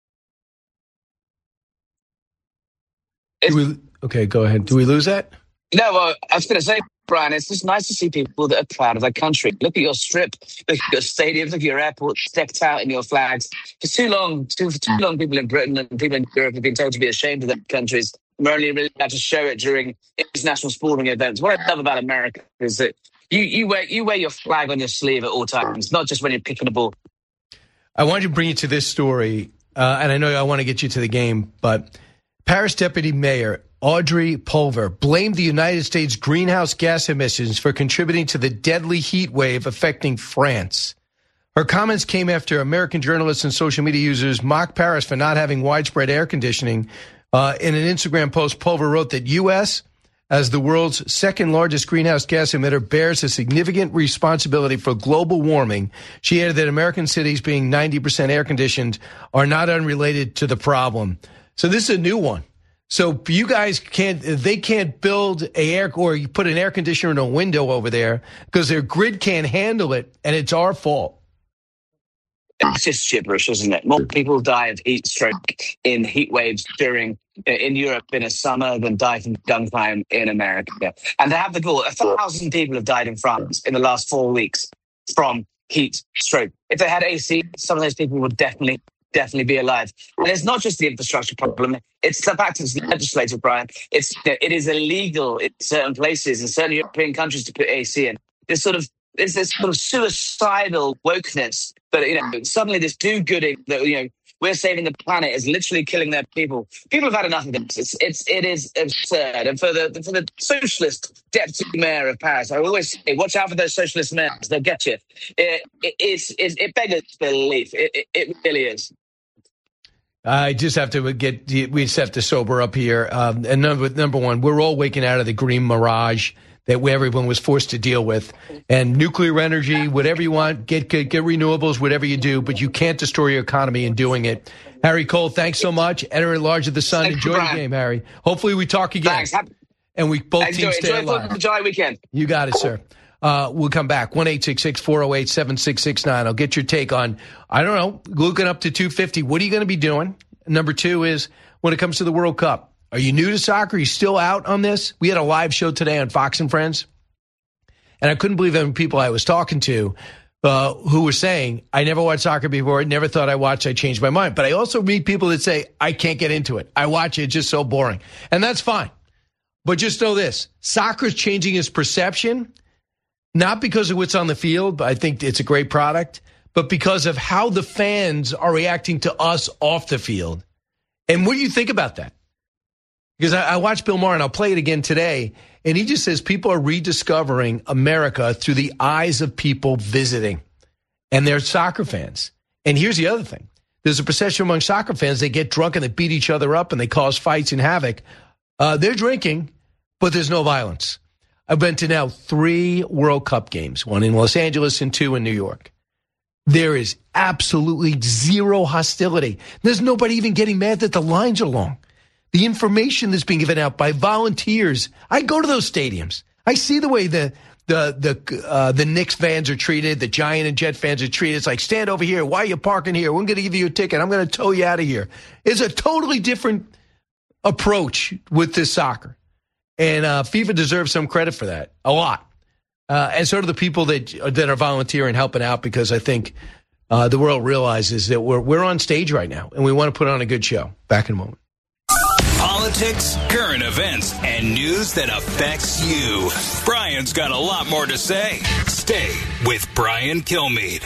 Okay, go ahead. Do we lose that? No, well, I was going to say, Brian, it's just nice to see people that are proud of their country. Look at your strip, look at your stadiums, look at your airport, decked out in your flags. For too long, people in Britain and people in Europe have been told to be ashamed of their countries. We're only really allowed to show it during international sporting events. What I love about America is that you wear your flag on your sleeve at all times, not just when you're kicking a ball. I wanted to bring you to this story, and I know I want to get you to the game, but Paris Deputy Mayor Audrey Pulver blamed the United States greenhouse gas emissions for contributing to the deadly heat wave affecting France. Her comments came after American journalists and social media users mocked Paris for not having widespread air conditioning. In an Instagram post, Pulver wrote that U.S., as the world's second largest greenhouse gas emitter, bears a significant responsibility for global warming. She added that American cities, being 90% air conditioned, are not unrelated to the problem. So this is a new one. So you guys can't build or you put an air conditioner in a window over there because their grid can't handle it, and it's our fault. It's just gibberish, isn't it? More people die of heat stroke in heat waves in Europe in a summer than die from gunfire in America. And to have the goal, 1,000 people have died in France in the last 4 weeks from heat stroke. If they had AC, some of those people would definitely definitely be alive. And it's not just the infrastructure problem. It's the fact it's legislative, Brian. It is illegal in certain places, in certain European countries, to put AC in. There's this sort of suicidal wokeness that, suddenly this do-gooding that, we're saving the planet is literally killing their people. People have had enough of this. It is absurd. And for the socialist deputy mayor of Paris, I always say, watch out for those socialist mayors. They'll get you. It beggars belief. It really is. I just have to we just have to sober up here. And number one, we're all waking out of the green mirage that everyone was forced to deal with. And nuclear energy, whatever you want, get renewables, whatever you do, but you can't destroy your economy in doing it. Harry Cole, thanks so much. Editor-at-large of The Sun. Enjoy the game, Harry. Hopefully we talk again. Thanks. And we both teams stay alive. Enjoy the July weekend. You got it, sir. We'll come back. 1-866-408-7669. I'll get your take on, I don't know, looking up to 250. What are you going to be doing? Number two is, when it comes to the World Cup, are you new to soccer? Are you still out on this? We had a live show today on Fox and Friends, and I couldn't believe how many people I was talking to who were saying, I never watched soccer before, never thought I watched, I changed my mind. But I also meet people that say, I can't get into it. I watch it, it's just so boring. And that's fine. But just know this, soccer is changing its perception, not because of what's on the field, but I think it's a great product, but because of how the fans are reacting to us off the field. And what do you think about that? Because I watched Bill Maher, and I'll play it again today, and he just says people are rediscovering America through the eyes of people visiting, and they're soccer fans. And here's the other thing. There's a perception among soccer fans, they get drunk and they beat each other up and they cause fights and havoc. They're drinking, but there's no violence. I've been to now 3 World Cup games, 1 in Los Angeles and 2 in New York. There is absolutely zero hostility. There's nobody even getting mad that the lines are long. The information that's being given out by volunteers. I go to those stadiums. I see the way the Knicks fans are treated, the Giant and Jet fans are treated. It's like, stand over here. Why are you parking here? We're going to give you a ticket. I'm going to tow you out of here. It's a totally different approach with this soccer. And FIFA deserves some credit for that, a lot. And so do the people that are volunteering, helping out, because I think the world realizes that we're on stage right now, and we want to put on a good show. Back in a moment. Politics, current events, and news that affects you. Brian's got a lot more to say. Stay with Brian Kilmeade.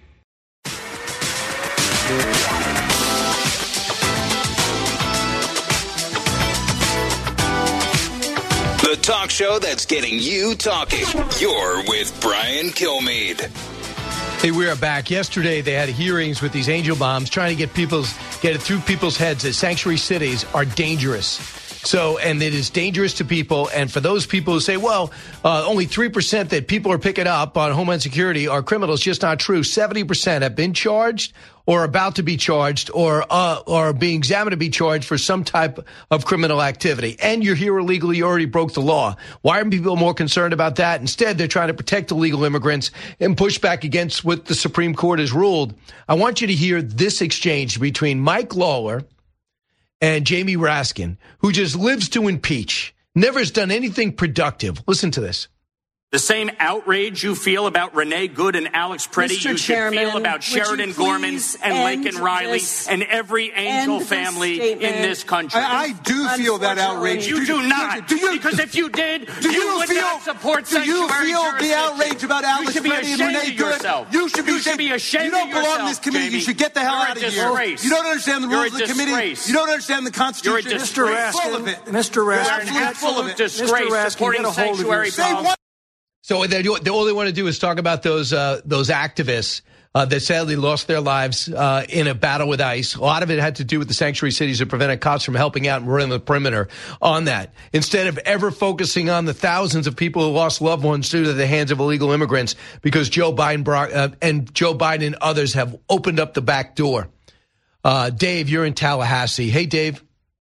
The talk show that's getting you talking. You're with Brian Kilmeade. Hey, we are back. Yesterday, they had hearings with these angel bombs, trying to get it through people's heads that sanctuary cities are dangerous. So, and it is dangerous to people. And for those people who say, well, only 3% that people are picking up on Homeland Security are criminals, just not true. 70% have been charged or about to be charged or being examined to be charged for some type of criminal activity. And you're here illegally, you already broke the law. Why are people more concerned about that? Instead, they're trying to protect illegal immigrants and push back against what the Supreme Court has ruled. I want you to hear this exchange between Mike Lawler and Jamie Raskin, who just lives to impeach, never has done anything productive. Listen to this. The same outrage you feel about Renee Good and Alex Preddy, you should feel about Sheridan Gorman and Laken Riley and every Angel family in this country. I do feel that outrage. You do not. Because if you did, you would not support sanctuary jurisdiction. Do you feel the outrage about Alex Preddy and Renee Good? You should be ashamed of yourself. You don't belong in this committee. You should get the hell out of here. You don't understand the rules of the committee. You don't understand the Constitution. You're a disgrace. Mr. Raskin, you're an absolute disgrace supporting sanctuary policy. So all they want to do is talk about those activists that sadly lost their lives in a battle with ICE. A lot of it had to do with the sanctuary cities that prevented cops from helping out and running the perimeter on that. Instead of ever focusing on the thousands of people who lost loved ones due to the hands of illegal immigrants, because Joe Biden and others have opened up the back door. Dave, you're in Tallahassee. Hey, Dave.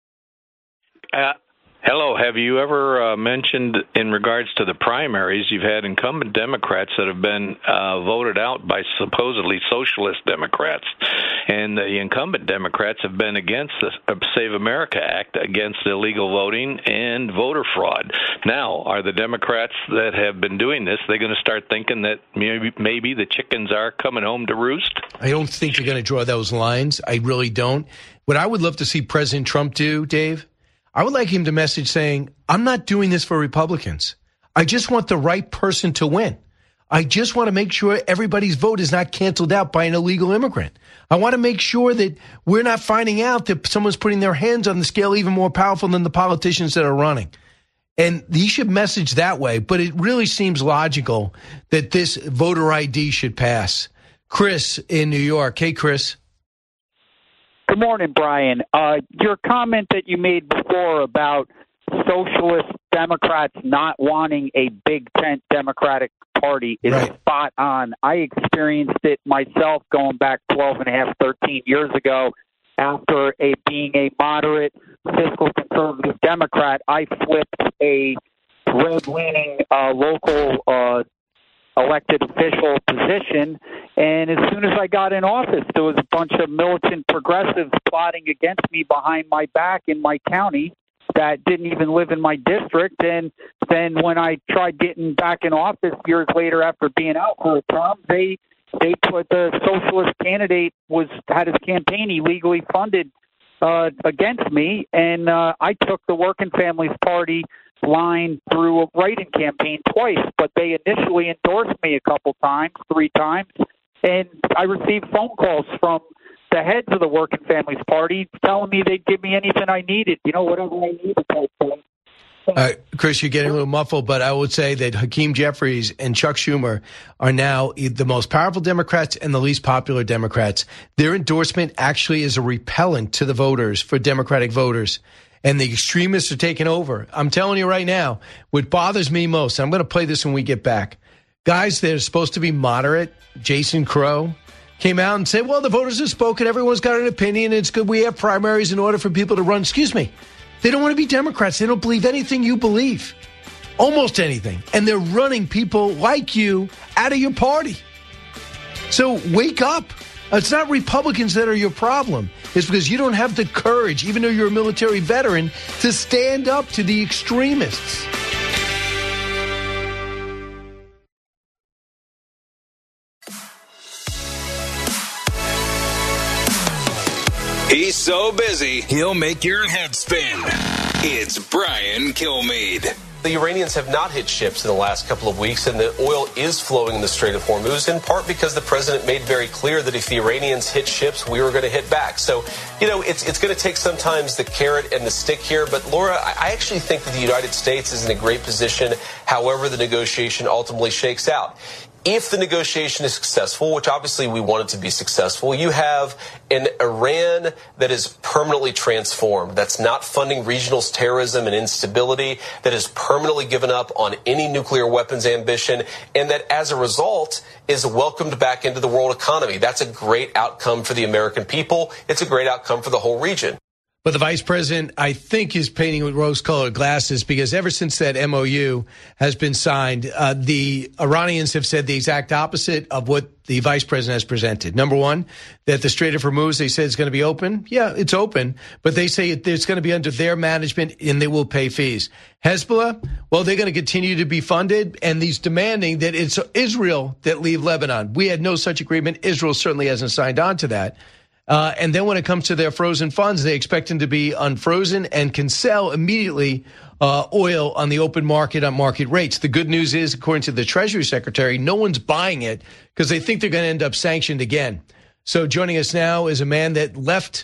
Hello. Have you ever mentioned in regards to the primaries, you've had incumbent Democrats that have been voted out by supposedly socialist Democrats. and the incumbent Democrats have been against the Save America Act, against illegal voting and voter fraud. Now, are the Democrats that have been doing this, they're going to start thinking that maybe the chickens are coming home to roost? I don't think they're going to draw those lines. I really don't. What I would love to see President Trump do, Dave, I would like him to message saying, I'm not doing this for Republicans. I just want the right person to win. I just want to make sure everybody's vote is not canceled out by an illegal immigrant. I want to make sure that we're not finding out that someone's putting their hands on the scale even more powerful than the politicians that are running. And he should message that way, but it really seems logical that this voter ID should pass. Chris in New York. Hey, Chris. Good morning, Brian. Your comment that you made before about socialist Democrats not wanting a big tent Democratic Party is spot on. I experienced it myself going back 12 and a half, 13 years ago. After being a moderate fiscal conservative Democrat, I flipped a red-leaning local elected official position, and as soon as I got in office, there was a bunch of militant progressives plotting against me behind my back in my county that didn't even live in my district. And then when I tried getting back in office years later after being out for a term, they put the socialist candidate had his campaign illegally funded against me, and I took the Working Families Party line through a write-in campaign twice, but they initially endorsed me three times, and I received phone calls from the heads of the Working Families Party telling me they'd give me anything I needed, whatever I needed. Chris, you're getting a little muffled, but I would say that Hakeem Jeffries and Chuck Schumer are now the most powerful Democrats and the least popular Democrats. Their endorsement actually is a repellent to the voters, for Democratic voters. And the extremists are taking over. I'm telling you right now, what bothers me most, and I'm going to play this when we get back, guys that are supposed to be moderate, Jason Crow, came out and said, well, the voters have spoken, everyone's got an opinion, it's good we have primaries in order for people to run. Excuse me. They don't want to be Democrats. They don't believe anything you believe. Almost anything. And they're running people like you out of your party. So wake up. It's not Republicans that are your problem. It's because you don't have the courage, even though you're a military veteran, to stand up to the extremists. He's so busy, he'll make your head spin. It's Brian Kilmeade. The Iranians have not hit ships in the last couple of weeks, and the oil is flowing in the Strait of Hormuz, in part because the president made very clear that if the Iranians hit ships, we were going to hit back. So, it's going to take sometimes the carrot and the stick here. But, Laura, I actually think that the United States is in a great position, however the negotiation ultimately shakes out. If the negotiation is successful, which obviously we want it to be successful, you have an Iran that is permanently transformed, that's not funding regional terrorism and instability, that has permanently given up on any nuclear weapons ambition, and that as a result is welcomed back into the world economy. That's a great outcome for the American people. It's a great outcome for the whole region. But the vice president, I think, is painting with rose-colored glasses, because ever since that MOU has been signed, the Iranians have said the exact opposite of what the vice president has presented. Number one, that the Strait of Hormuz, they said, is going to be open. Yeah, it's open, but they say it's going to be under their management and they will pay fees. Hezbollah, well, they're going to continue to be funded, and he's demanding that it's Israel that leave Lebanon. We had no such agreement. Israel certainly hasn't signed on to that. And then when it comes to their frozen funds, they expect them to be unfrozen and can sell immediately oil on the open market on market rates. The good news is, according to the Treasury Secretary, no one's buying it because they think they're going to end up sanctioned again. So joining us now is a man that left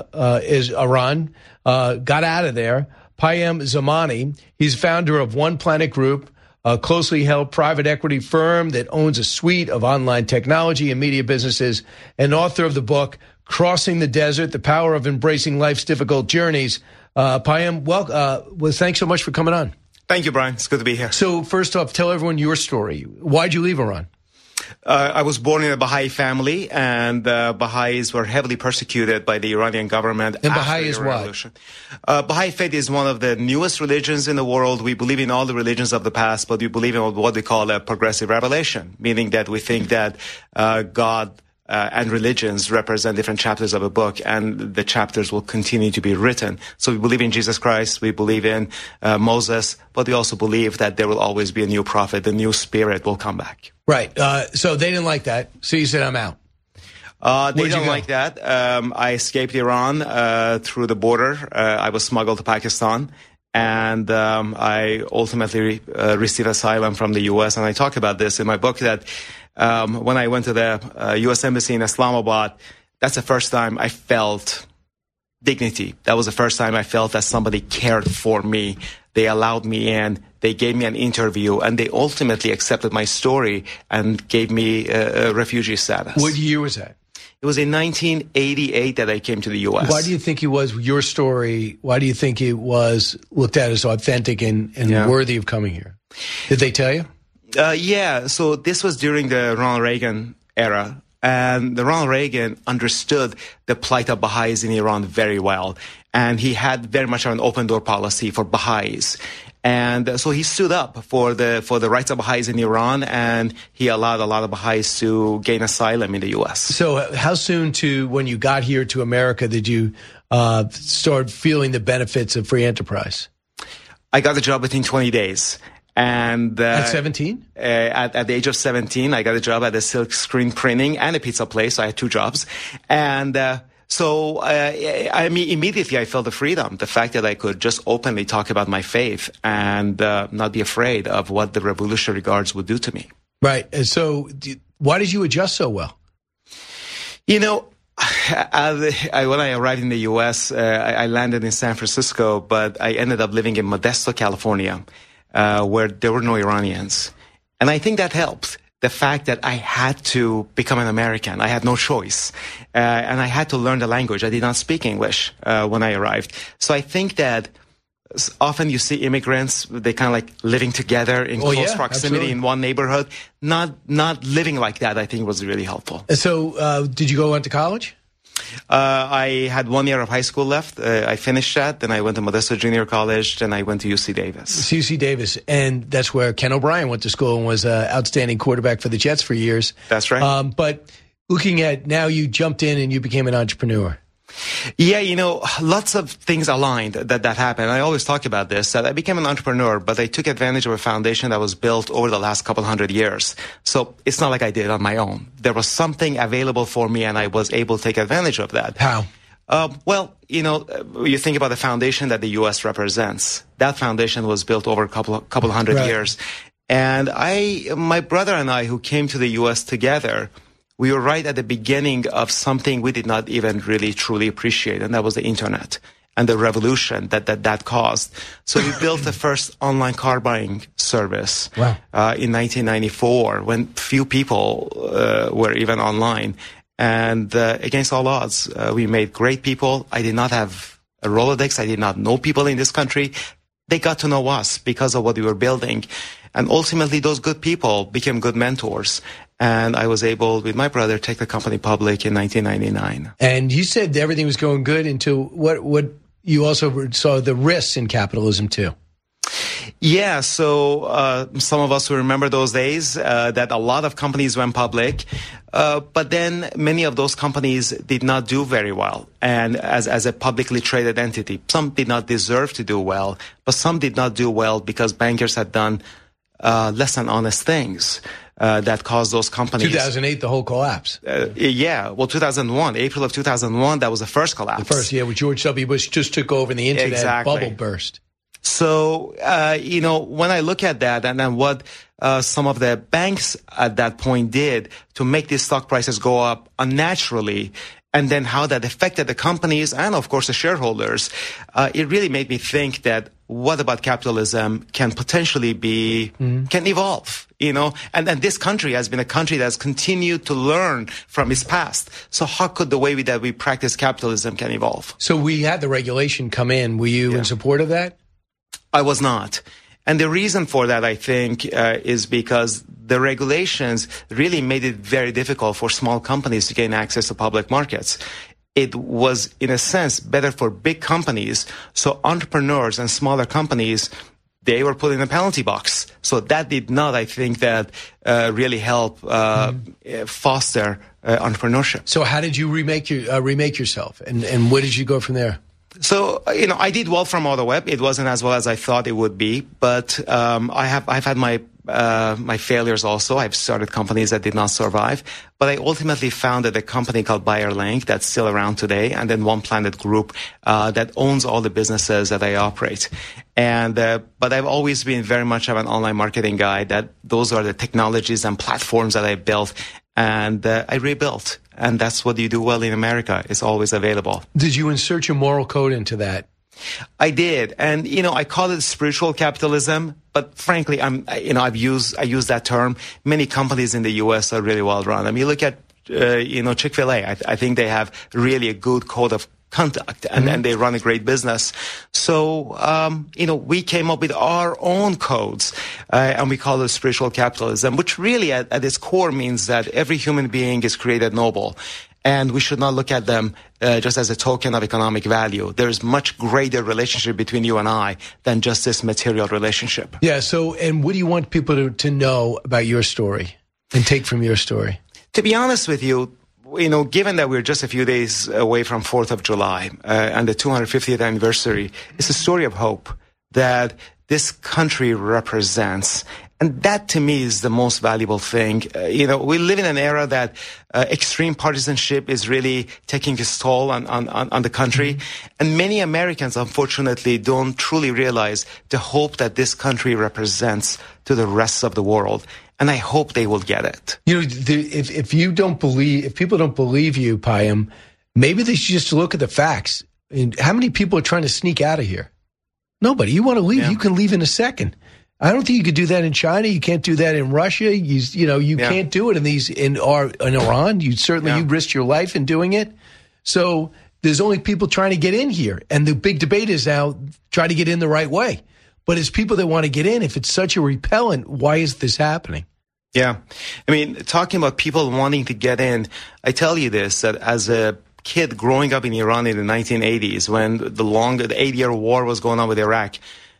Iran, got out of there, Payam Zamani. He's founder of One Planet Group, a closely held private equity firm that owns a suite of online technology and media businesses, and author of the book, Crossing the Desert, The Power of Embracing Life's Difficult Journeys. Payam, well, thanks so much for coming on. Thank you, Brian. It's good to be here. So first off, tell everyone your story. Why'd you leave Iran? I was born in a Baha'i family, and Baha'is were heavily persecuted by the Iranian government. And Baha'i is what? Baha'i faith is one of the newest religions in the world. We believe in all the religions of the past, but we believe in what we call a progressive revelation, meaning that we think that God and religions represent different chapters of a book, and the chapters will continue to be written. So we believe in Jesus Christ, we believe in Moses, but we also believe that there will always be a new prophet, the new spirit will come back. Right. So they didn't like that. So you said, I'm out. They don't like that. I escaped Iran through the border. I was smuggled to Pakistan. And I ultimately received asylum from the U.S. And I talk about this in my book that when I went to the U.S. Embassy in Islamabad, that's the first time I felt dignity. That was the first time I felt that somebody cared for me. They allowed me in. They gave me an interview, and they ultimately accepted my story and gave me a refugee status. What year was that? It was in 1988 that I came to the U.S. Why do you think it was your story? Why do you think it was looked at as authentic and worthy of coming here? Did they tell you? Yeah. So this was during the Ronald Reagan era. And Ronald Reagan understood the plight of Baha'is in Iran very well. And he had very much of an open door policy for Baha'is. And so he stood up for the rights of Baha'is in Iran, and he allowed a lot of Baha'is to gain asylum in the U.S. So how soon when you got here to America, did you start feeling the benefits of free enterprise? I got the job within 20 days. And at 17? At the age of 17, I got a job at a silk screen printing and a pizza place. So I had two jobs. And So immediately I felt the freedom, the fact that I could just openly talk about my faith and not be afraid of what the Revolutionary Guards would do to me. Right. And so why did you adjust so well? You know, when I arrived in the U.S., I landed in San Francisco, but I ended up living in Modesto, California, where there were no Iranians. And I think that helped. The fact that I had to become an American. I had no choice. And I had to learn the language. I did not speak English when I arrived. So I think that often you see immigrants, they kind of like living together in close proximity absolutely. In one neighborhood. Not living like that, I think, was really helpful. So did you go on to college? I had 1 year of high school left. I finished that. Then I went to Modesto Junior College. Then I went to UC Davis. UC Davis. And that's where Ken O'Brien went to school and was an outstanding quarterback for the Jets for years. That's right. But looking at now, you jumped in and you became an entrepreneur. Yeah, you know, lots of things aligned that happened. I always talk about this, that I became an entrepreneur, but I took advantage of a foundation that was built over the last couple hundred years. So it's not like I did it on my own. There was something available for me, and I was able to take advantage of that. How? Well, you know, you think about the foundation that the U.S. represents. That foundation was built over a couple hundred years. And my brother and I, who came to the U.S. together, we were right at the beginning of something we did not even really truly appreciate, and that was the internet and the revolution that caused. So we built the first online car buying service in 1994 when few people were even online. And against all odds, we made great people. I did not have a Rolodex. I did not know people in this country. They got to know us because of what we were building. And ultimately, those good people became good mentors. And I was able, with my brother, take the company public in 1999. And you said everything was going good until what you also saw the risks in capitalism, too. Yeah, so some of us who remember those days that a lot of companies went public, but then many of those companies did not do very well. And as a publicly traded entity, some did not deserve to do well, but some did not do well because bankers had done less than honest things. That caused those companies. 2008, the whole collapse. Yeah, well, 2001, April of 2001, that was the first collapse. The first, yeah, when George W. Bush just took over and the internet bubble burst. So, you know, when I look at that and then what some of the banks at that point did to make these stock prices go up unnaturally, and then how that affected the companies and, of course, the shareholders, it really made me think that what about capitalism can potentially can evolve, you know? And this country has been a country that has continued to learn from its past. So how could the way that we practice capitalism can evolve? So we had the regulation come in. Were you in support of that? I was not. And the reason for that, I think, is because the regulations really made it very difficult for small companies to gain access to public markets. It was, in a sense, better for big companies. So entrepreneurs and smaller companies, they were put in a penalty box. So that did not, I think, that really help foster entrepreneurship. So how did you remake yourself, and where did you go from there? So, I did well from AutoWeb. It wasn't as well as I thought it would be, but I've had my failures also. I've started companies that did not survive, but I ultimately founded a company called BuyerLink that's still around today, and then One Planet Group that owns all the businesses that I operate. And but I've always been very much of an online marketing guy. That those are the technologies and platforms that I built, and I rebuilt. And that's what you do well in America. It's always available. Did you insert your moral code into that? I did. And, I call it spiritual capitalism, but frankly, I use that term. Many companies in the U.S. are really well run. I mean, you look at, Chick-fil-A. I think they have really a good code of conduct, and they run a great business. So, we came up with our own codes, and we call it spiritual capitalism, which really at its core means that every human being is created noble. And we should not look at them just as a token of economic value. There's much greater relationship between you and I than just this material relationship. Yeah, so, and what do you want people to know about your story and take from your story? To be honest with you, given that we're just a few days away from 4th of July and the 250th anniversary, it's a story of hope that this country represents. And that, to me, is the most valuable thing. We live in an era that extreme partisanship is really taking its toll on the country. And many Americans, unfortunately, don't truly realize the hope that this country represents to the rest of the world. And I hope they will get it. If people don't believe you, Payam, maybe they should just look at the facts. And how many people are trying to sneak out of here? Nobody. You want to leave, you can leave in a second. I don't think you could do that in China. You can't do that in Russia. You can't do it in Iran. You risked your life in doing it. So there's only people trying to get in here. And the big debate is now try to get in the right way. But as people that want to get in, if it's such a repellent, why is this happening? Yeah. I mean, talking about people wanting to get in, I tell you this, that as a kid growing up in Iran in the 1980s, when the 8-year war was going on with Iraq,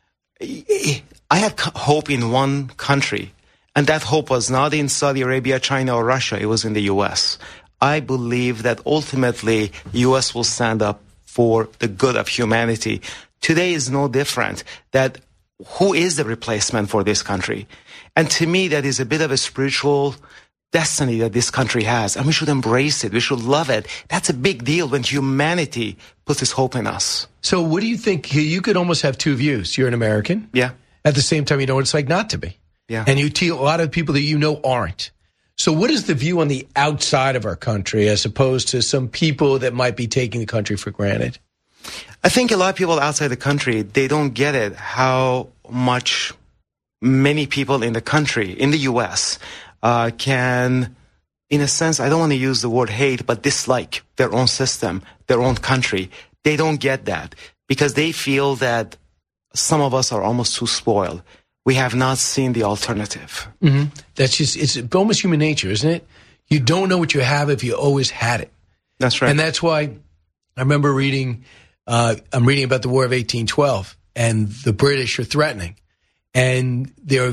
I had hope in one country, and that hope was not in Saudi Arabia, China, or Russia. It was in the U.S. I believe that ultimately the U.S. will stand up for the good of humanity. Today is no different. That who is the replacement for this country? And to me, that is a bit of a spiritual destiny that this country has, and we should embrace it. We should love it. That's a big deal when humanity puts its hope in us. So what do you think? You could almost have two views. You're an American. Yeah. At the same time, you know what it's like not to be. Yeah. And a lot of people that you know aren't. So what is the view on the outside of our country as opposed to some people that might be taking the country for granted? I think a lot of people outside the country, they don't get it, how much many people in the country, in the U.S., can, in a sense, I don't want to use the word hate, but dislike their own system, their own country. They don't get that because they feel that some of us are almost too spoiled. We have not seen the alternative. Mm-hmm. It's almost human nature, isn't it? You don't know what you have if you always had it. That's right. And that's why I remember reading, I'm reading about the War of 1812, and the British are threatening. And they're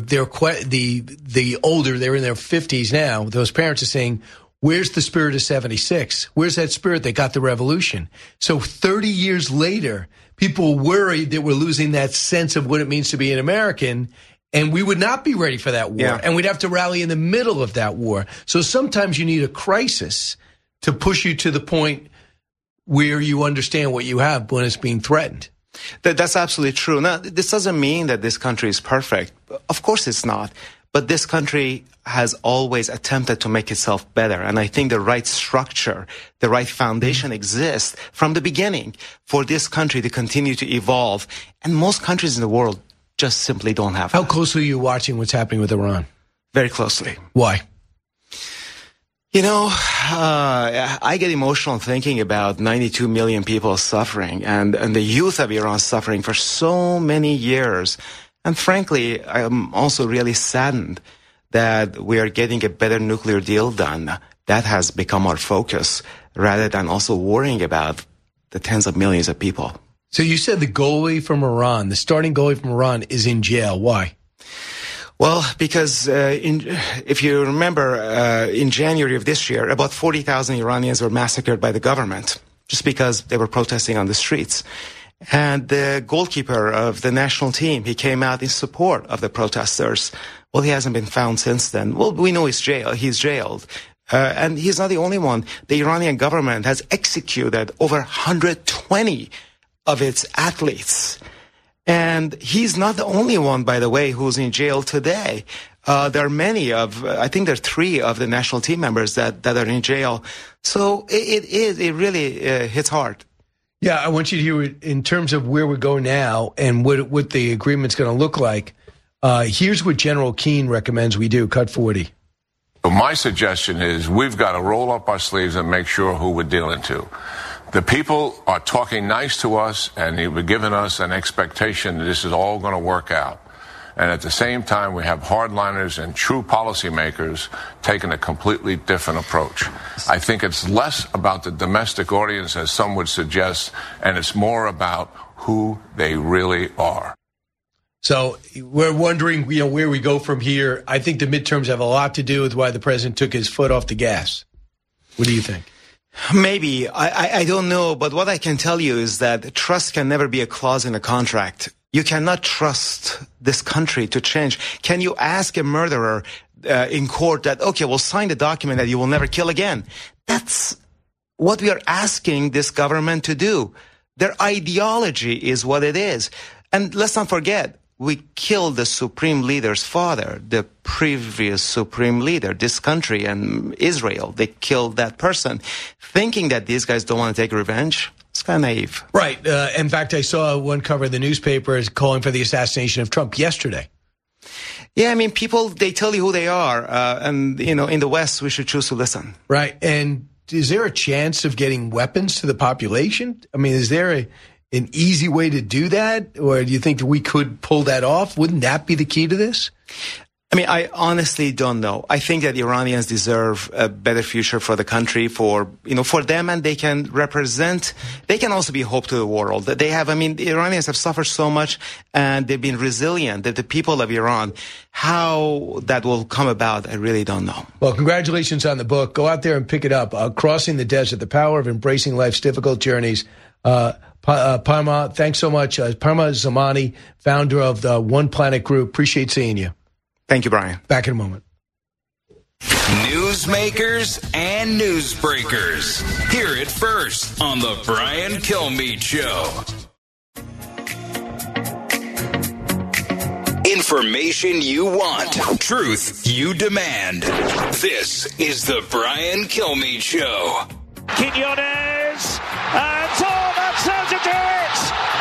older, they're in their 50s now. Those parents are saying, where's the spirit of 76? Where's that spirit that got the revolution? So 30 years later, people worried that we're losing that sense of what it means to be an American, and we would not be ready for that war. Yeah. And we'd have to rally in the middle of that war. So sometimes you need a crisis to push you to the point where you understand what you have when it's being threatened. That's absolutely true. Now, this doesn't mean that this country is perfect. Of course it's not. But this country has always attempted to make itself better. And I think the right structure, the right foundation exists from the beginning for this country to continue to evolve. And most countries in the world just simply don't have that. How closely are you watching what's happening with Iran? Very closely. Why? I get emotional thinking about 92 million people suffering and the youth of Iran suffering for so many years. And frankly, I'm also really saddened that we are getting a better nuclear deal done. That has become our focus rather than also worrying about the tens of millions of people. So you said the goalie from Iran, the starting goalie from Iran, is in jail. Why? Well, because if you remember, in January of this year, about 40,000 Iranians were massacred by the government just because they were protesting on the streets. And the goalkeeper of the national team, he came out in support of the protesters. Well, he hasn't been found since then. Well, we know he's jailed. And he's not the only one. The Iranian government has executed over 120 of its athletes. And he's not the only one, by the way, who's in jail today. There are many I think there are 3 of the national team members that are in jail. So it really hits hard. Yeah, I want you to hear in terms of where we go now and what the agreement's going to look like. Here's what General Keane recommends we do. Cut 40. Well, my suggestion is we've got to roll up our sleeves and make sure who we're dealing to. The people are talking nice to us, and they've given us an expectation that this is all going to work out. And at the same time, we have hardliners and true policymakers taking a completely different approach. I think it's less about the domestic audience, as some would suggest, and it's more about who they really are. So we're wondering, where we go from here. I think the midterms have a lot to do with why the president took his foot off the gas. What do you think? Maybe. I don't know. But what I can tell you is that trust can never be a clause in a contract. You cannot trust this country to change. Can you ask a murderer in court that, okay, we'll sign the document that you will never kill again? That's what we are asking this government to do. Their ideology is what it is. And let's not forget, we killed the supreme leader's father, the previous supreme leader, this country and Israel. They killed that person. Thinking that these guys don't want to take revenge, it's kind of naive. Right. In fact, I saw one cover of the newspaper calling for the assassination of Trump yesterday. Yeah, I mean, people, they tell you who they are. And, in the West, we should choose to listen. Right. And is there a chance of getting weapons to the population? I mean, is there an easy way to do that? Or do you think that we could pull that off? Wouldn't that be the key to this? I mean, I honestly don't know. I think that Iranians deserve a better future for the country, for them, and they can also be hope to the world. The Iranians have suffered so much and they've been resilient, that the people of Iran, how that will come about, I really don't know. Well, congratulations on the book. Go out there and pick it up. Crossing the Desert, The Power of Embracing Life's Difficult Journeys. Parma, thanks so much. Parma Zamani, founder of the One Planet Group. Appreciate seeing you. Thank you, Brian. Back in a moment. Newsmakers and newsbreakers. Hear it first on the Brian Kilmeade Show. Information you want. Truth you demand. This is the Brian Kilmeade Show. Quinones, and that says it is!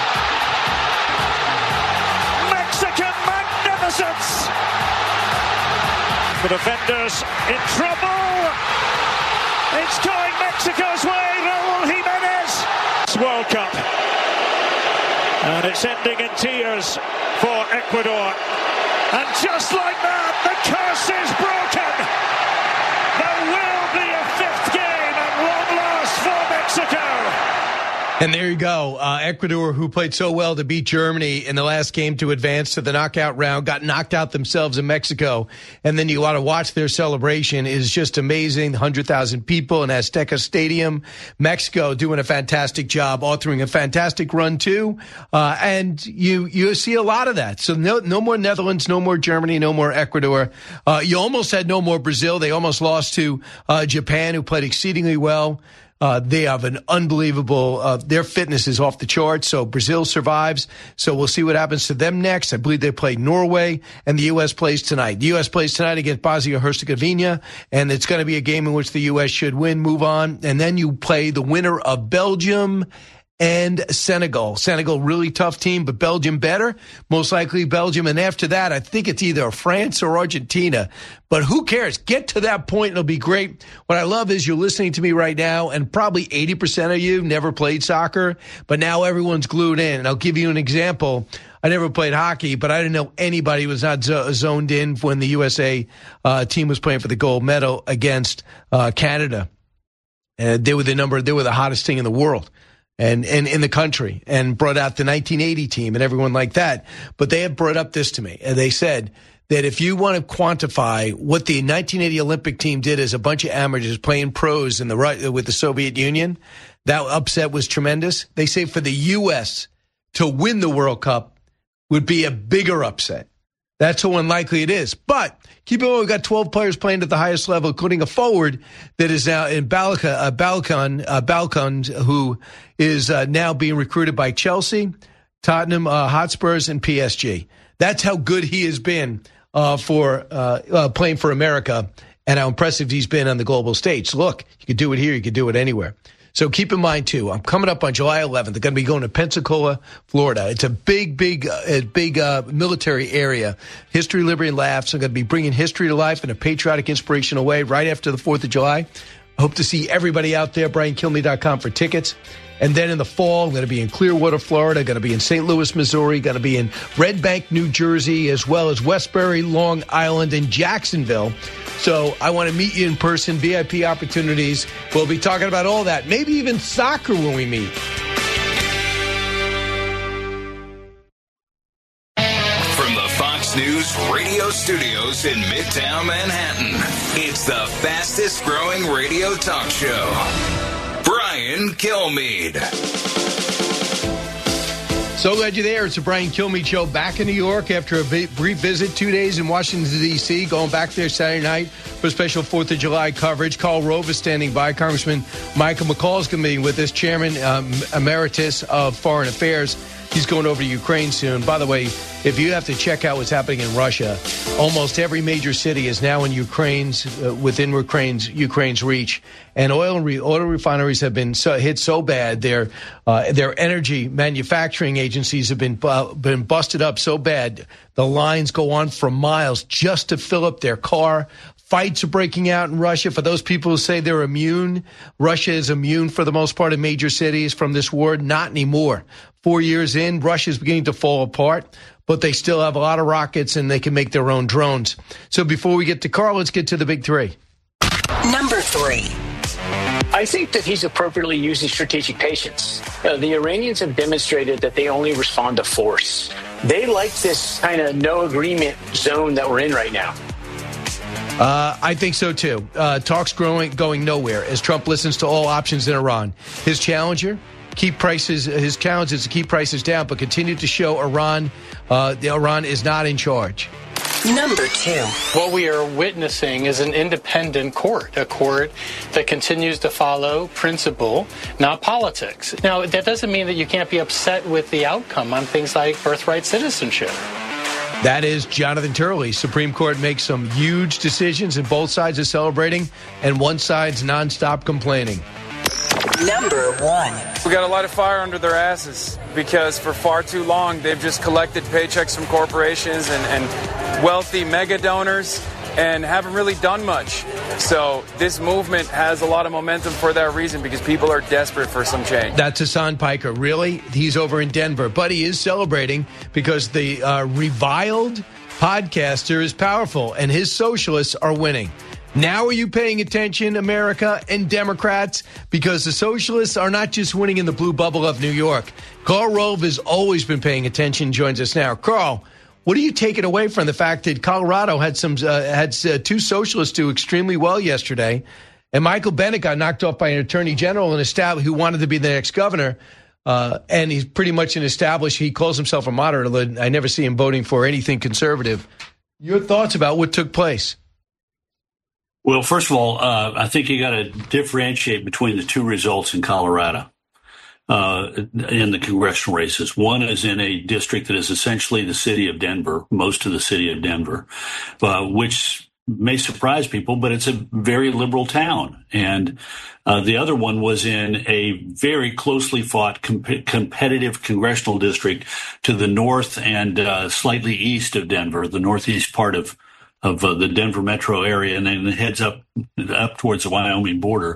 Mexican magnificence! The defenders in trouble. It's going Mexico's way. Raúl Jiménez. It's World Cup. And it's ending in tears for Ecuador. And just like that, the curse is broken. There will be a 5th game at long last for Mexico. And there you go. Ecuador, who played so well to beat Germany in the last game to advance to the knockout round, got knocked out themselves in Mexico. And then you got to watch their celebration. It is just amazing. 100,000 people in Azteca Stadium. Mexico doing a fantastic job, authoring a fantastic run too. And you see a lot of that. So no more Netherlands, no more Germany, no more Ecuador. You almost had no more Brazil. They almost lost to Japan, who played exceedingly well. They have an unbelievable, their fitness is off the charts. So Brazil survives. So we'll see what happens to them next. I believe they play Norway, and the U.S. plays tonight. The U.S. plays tonight against Bosnia-Herzegovina, and it's going to be a game in which the U.S. should win, move on. And then you play the winner of Belgium and Senegal. Senegal, really tough team, but Belgium better. Most likely Belgium. And after that, I think it's either France or Argentina. But who cares? Get to that point, and it'll be great. What I love is you're listening to me right now, and probably 80% of you never played soccer, but now everyone's glued in. And I'll give you an example. I never played hockey, but I didn't know anybody who was not zoned in when the USA team was playing for the gold medal against Canada. They were the hottest thing in the world. and in the country, and brought out the 1980 team and everyone like that. But they have brought up this to me, and they said that if you want to quantify what the 1980 Olympic team did as a bunch of amateurs playing pros with the Soviet Union, that upset was tremendous. They say for the U.S. to win the World Cup would be a bigger upset. That's how unlikely it is. But keep in mind, we've got 12 players playing at the highest level, including a forward that is now in Balkan, who is now being recruited by Chelsea, Tottenham Hotspurs, and PSG. That's how good he has been for playing for America and how impressive he's been on the global stage. Look, you can do it here, you can do it anywhere. So keep in mind, too, I'm coming up on July 11th. They're going to be going to Pensacola, Florida. It's a big military area. History, Liberty, and Laughs. I'm going to be bringing history to life in a patriotic, inspirational way right after the 4th of July. I hope to see everybody out there, BrianKilmeade.com for tickets. And then in the fall, I'm going to be in Clearwater, Florida, going to be in St. Louis, Missouri, going to be in Red Bank, New Jersey, as well as Westbury, Long Island, and Jacksonville. So I want to meet you in person, VIP opportunities. We'll be talking about all that, maybe even soccer when we meet. From the Fox News radio studios in Midtown Manhattan, it's the fastest growing radio talk show. Brian Kilmeade. So glad you're there. It's the Brian Kilmeade Show back in New York after a brief visit, 2 days in Washington, D.C., going back there Saturday night for special 4th of July coverage. Karl Rove is standing by. Congressman Michael McCaul is going to be with us, Chairman Emeritus of Foreign Affairs. He's going over to Ukraine soon. By the way, if you have to check out what's happening in Russia, almost every major city is now in within Ukraine's reach. And oil refineries have been hit so bad. Their energy manufacturing agencies have been busted up so bad. The lines go on for miles just to fill up their car. Fights are breaking out in Russia. For those people who say they're immune, Russia is immune for the most part in major cities from this war. Not anymore. 4 years in, Russia is beginning to fall apart, but they still have a lot of rockets and they can make their own drones. So before we get to Karl, let's get to the big three. Number 3. I think that he's appropriately using strategic patience. The Iranians have demonstrated that they only respond to force. They like this kind of no agreement zone that we're in right now. I think so, too. Talks going nowhere as Trump listens to all options in Iran. His challenge is to keep prices down, but continue to show Iran is not in charge. Number 2. What we are witnessing is an independent court, a court that continues to follow principle, not politics. Now, that doesn't mean that you can't be upset with the outcome on things like birthright citizenship. That is Jonathan Turley. Supreme Court makes some huge decisions, and both sides are celebrating, and one side's nonstop complaining. Number 1. We got a lot of fire under their asses because for far too long they've just collected paychecks from corporations and wealthy mega donors and haven't really done much. So this movement has a lot of momentum for that reason because people are desperate for some change. That's Hassan Piker. Really? He's over in Denver. But he is celebrating because the reviled podcaster is powerful and his socialists are winning. Now are you paying attention, America and Democrats? Because the socialists are not just winning in the blue bubble of New York. Karl Rove has always been paying attention, joins us now. Karl, what do you take it away from the fact that Colorado had two socialists do extremely well yesterday, and Michael Bennet got knocked off by an attorney general who wanted to be the next governor, and he's pretty much an established, he calls himself a moderate. I never see him voting for anything conservative. Your thoughts about what took place? Well, first of all, I think you got to differentiate between the two results in Colorado in the congressional races. One is in a district that is essentially the city of Denver, most of the city of Denver, which may surprise people, but it's a very liberal town. And the other one was in a very closely fought competitive congressional district to the north and slightly east of Denver, the northeast part of the Denver metro area, and then it heads up towards the Wyoming border.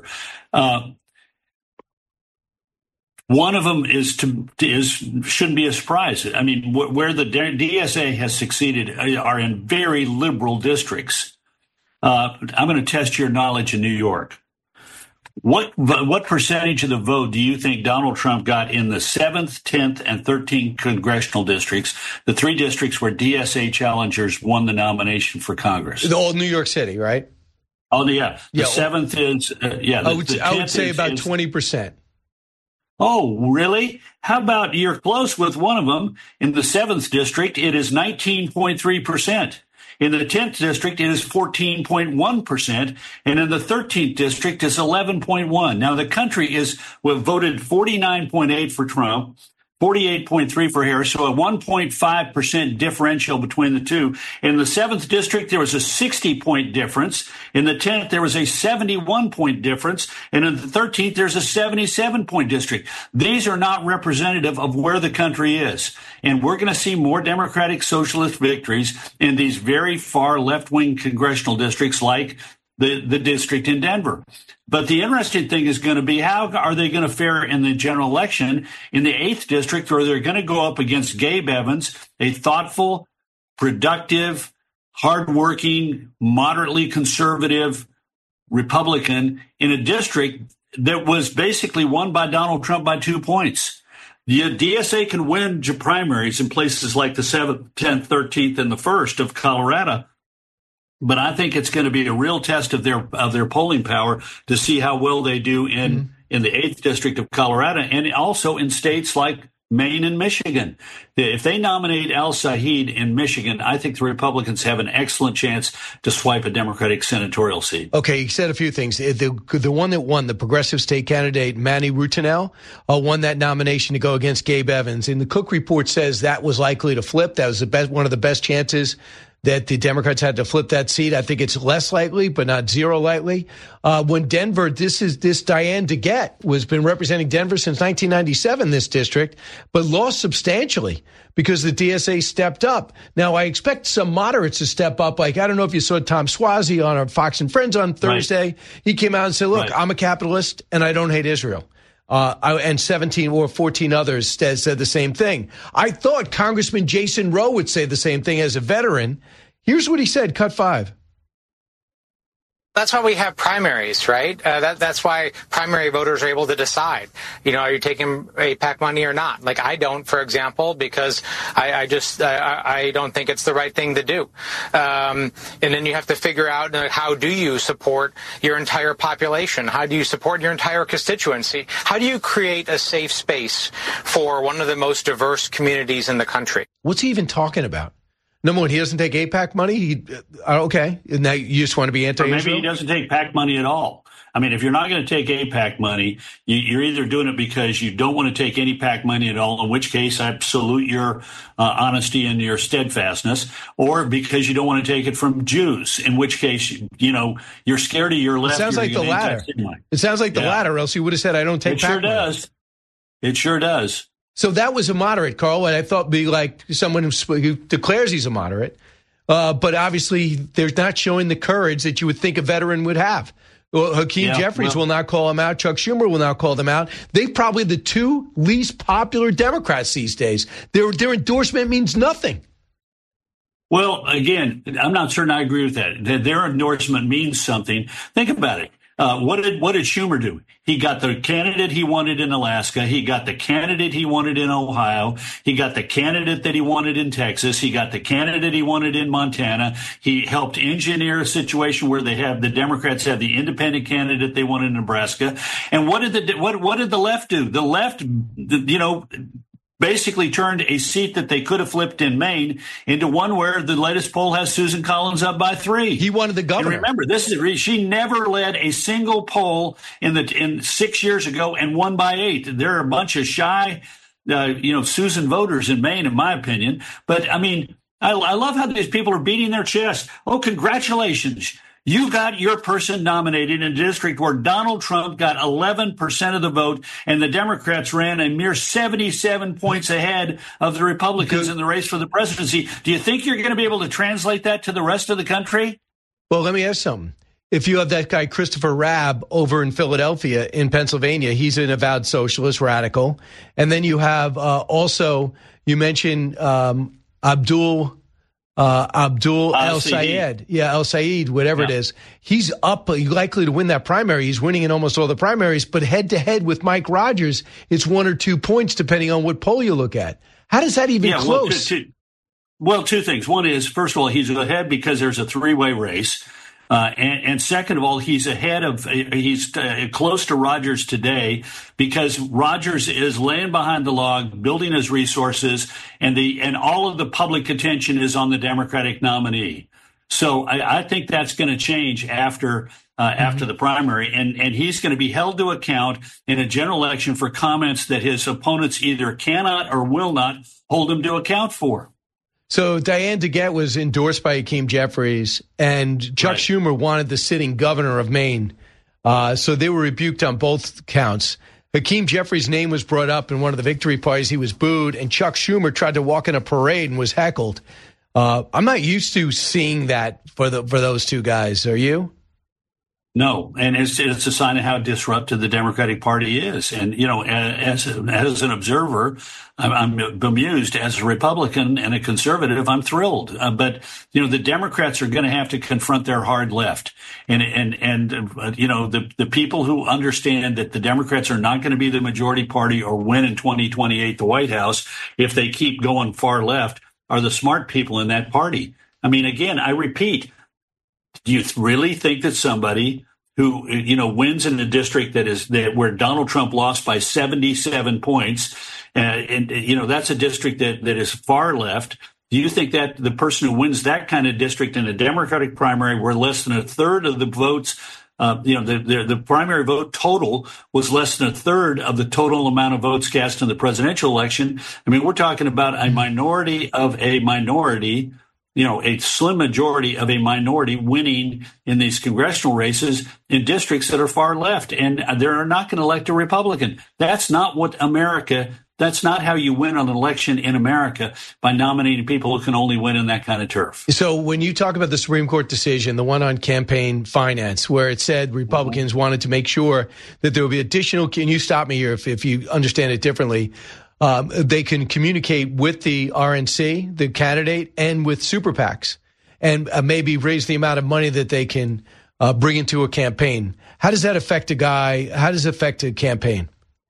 One of them shouldn't be a surprise. I mean, where the DSA has succeeded are in very liberal districts. I'm going to test your knowledge in New York. What percentage of the vote do you think Donald Trump got in the 7th, 10th, and 13th congressional districts, the 3 districts where DSA challengers won the nomination for Congress? All New York City, right? Oh, yeah. The 7th is, I would say about 20%. Oh, really? How about you're close with one of them? In the 7th district, it is 19.3%. In the 10th district, it is 14.1%. And in the 13th district, it's 11.1%. Now, the country voted 49.8% for Trump, 48.3% for Harris, so a 1.5% differential between the two. In the 7th district, there was a 60-point difference. In the 10th, there was a 71-point difference. And in the 13th, there's a 77-point district. These are not representative of where the country is. And we're going to see more Democratic Socialist victories in these very far left-wing congressional districts like the district in Denver. But the interesting thing is going to be, how are they going to fare in the general election in the 8th district, where they're going to go up against Gabe Evans, a thoughtful, productive, hardworking, moderately conservative Republican in a district that was basically won by Donald Trump by 2 points. The DSA can win primaries in places like the 7th, 10th, 13th, and the 1st of Colorado. But I think it's going to be a real test of their polling power to see how well they do in the 8th district of Colorado, and also in states like Maine and Michigan. If they nominate Al Saeed in Michigan, I think the Republicans have an excellent chance to swipe a Democratic senatorial seat. Okay, he said a few things. The one that won, the progressive state candidate, Manny Rutinel, won that nomination to go against Gabe Evans. And the Cook report says that was likely to flip. That was one of the best chances that the Democrats had to flip that seat. I think it's less likely, but not zero likely. When Denver, this Diane DeGette was been representing Denver since 1997, this district, but lost substantially because the DSA stepped up. Now, I expect some moderates to step up. Like, I don't know if you saw Tom Suozzi on our Fox and Friends on Thursday. Right. He came out and said, look, I'm a capitalist and I don't hate Israel. And 17 or 14 others said the same thing. I thought Congressman Jason Rowe would say the same thing as a veteran. Here's what he said, cut 5. That's why we have primaries, right? That's why primary voters are able to decide, are you taking AIPAC money or not? Like, I don't, for example, because I don't think it's the right thing to do. And then you have to figure out, how do you support your entire population? How do you support your entire constituency? How do you create a safe space for one of the most diverse communities in the country? What's he even talking about? Number one, he doesn't take AIPAC money. Okay, and now you just want to be anti-Israel? Or maybe he doesn't take PAC money at all. I mean, if you're not going to take AIPAC money, you're either doing it because you don't want to take any PAC money at all, in which case I salute your honesty and your steadfastness, or because you don't want to take it from Jews, in which case, you're scared of your left. It sounds like the latter. It sounds like the latter, else you would have said, I don't take PAC money. It sure does. It sure does. So that was a moderate, Carl, and I thought be like someone who declares he's a moderate. But obviously, they're not showing the courage that you would think a veteran would have. Hakeem Jeffries will not call him out. Chuck Schumer will not call them out. They're probably the 2 least popular Democrats these days. Their endorsement means nothing. Well, again, I'm not certain I agree with that. Their endorsement means something. Think about it. What did Schumer do? He got the candidate he wanted in Alaska. He got the candidate he wanted in Ohio. He got the candidate that he wanted in Texas. He got the candidate he wanted in Montana. He helped engineer a situation where the Democrats have the independent candidate they wanted in Nebraska. And what did the left do? The left, basically turned a seat that they could have flipped in Maine into one where the latest poll has Susan Collins up by 3. He wanted the governor. And remember, she never led a single poll in 6 years ago and won by 8. There are a bunch of shy, Susan voters in Maine, in my opinion. But I mean, I love how these people are beating their chest. Oh, congratulations. You got your person nominated in a district where Donald Trump got 11% of the vote, and the Democrats ran a mere 77 points ahead of the Republicans in the race for the presidency. Do you think you're going to be able to translate that to the rest of the country? Well, let me ask something. If you have that guy, Christopher Rabb, over in Philadelphia, in Pennsylvania, he's an avowed socialist radical. And then you have also, you mentioned Abdul Abdul El Sayed. Yeah, El Sayed, whatever it is. He's up, likely to win that primary. He's winning in almost all the primaries, but head-to-head with Mike Rogers, it's 1 or 2 points, depending on what poll you look at. How does that even close? Well, two things. One is, first of all, he's ahead because there's a three-way race. And second of all, he's close to Rogers today because Rogers is laying behind the log, building his resources, and all of the public attention is on the Democratic nominee. So I think that's going to change after the primary, and he's going to be held to account in a general election for comments that his opponents either cannot or will not hold him to account for. So Diane DeGette was endorsed by Hakeem Jeffries, and Chuck Schumer wanted the sitting governor of Maine. So they were rebuked on both counts. Hakeem Jeffries' name was brought up in one of the victory parties. He was booed, and Chuck Schumer tried to walk in a parade and was heckled. I'm not used to seeing that for those two guys. Are you? No, and it's a sign of how disrupted the Democratic Party is. And, you know, as an observer, I'm bemused. As a Republican and a conservative, I'm thrilled. But, you know, the Democrats are going to have to confront their hard left. And you know, the people who understand that the Democrats are not going to be the majority party or win in 2028 the White House if they keep going far left are the smart people in that party. I mean, again, I repeat, do you really think that somebody who, you know, wins in a district where Donald Trump lost by 77 points, and you know, that's a district that is far left. Do you think that the person who wins that kind of district in a Democratic primary where less than a third of the votes, you know, the primary vote total was less than a third of the total amount of votes cast in the presidential election? I mean, we're talking about a minority of a minority, you know, a slim majority of a minority winning in these congressional races in districts that are far left, and they're not going to elect a Republican. That's not that's not how you win an election in America, by nominating people who can only win in that kind of turf. So when you talk about the Supreme Court decision, the one on campaign finance, where it said Republicans wanted to make sure that there would be additional, can you stop me here if you understand it differently, they can communicate with the RNC, the candidate, and with super PACs, and maybe raise the amount of money that they can bring into a campaign. How does that affect a guy? How does it affect a campaign?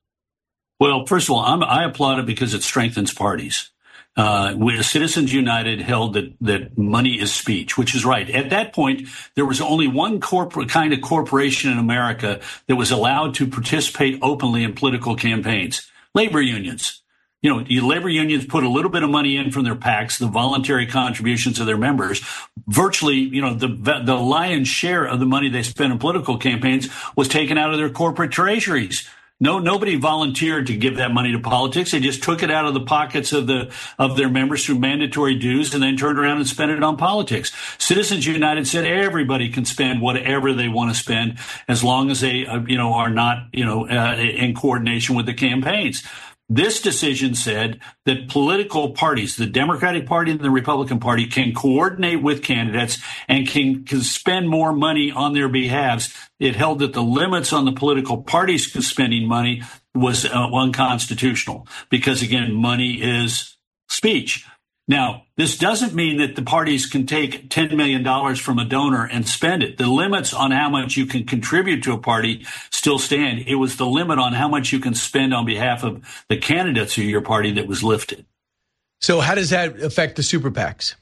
Well, first of all, I applaud it because it strengthens parties. Citizens United held that money is speech, which is right. At that point, there was only one kind of corporation in America that was allowed to participate openly in political campaigns: labor unions. You know, labor unions put a little bit of money in from their PACs, the voluntary contributions of their members. Virtually, you know, the lion's share of the money they spent in political campaigns was taken out of their corporate treasuries. Nobody volunteered to give that money to politics. They just took it out of the pockets of their members through mandatory dues and then turned around and spent it on politics. Citizens United said everybody can spend whatever they want to spend as long as they, you know, are not, you know, in coordination with the campaigns. This decision said that political parties, the Democratic Party and the Republican Party, can coordinate with candidates and can spend more money on their behalves. It held that the limits on the political parties spending money was unconstitutional because, again, money is speech. Now, this doesn't mean that the parties can take $10 million from a donor and spend it. The limits on how much you can contribute to a party still stand. It was the limit on how much you can spend on behalf of the candidates of your party that was lifted. So how does that affect the super PACs?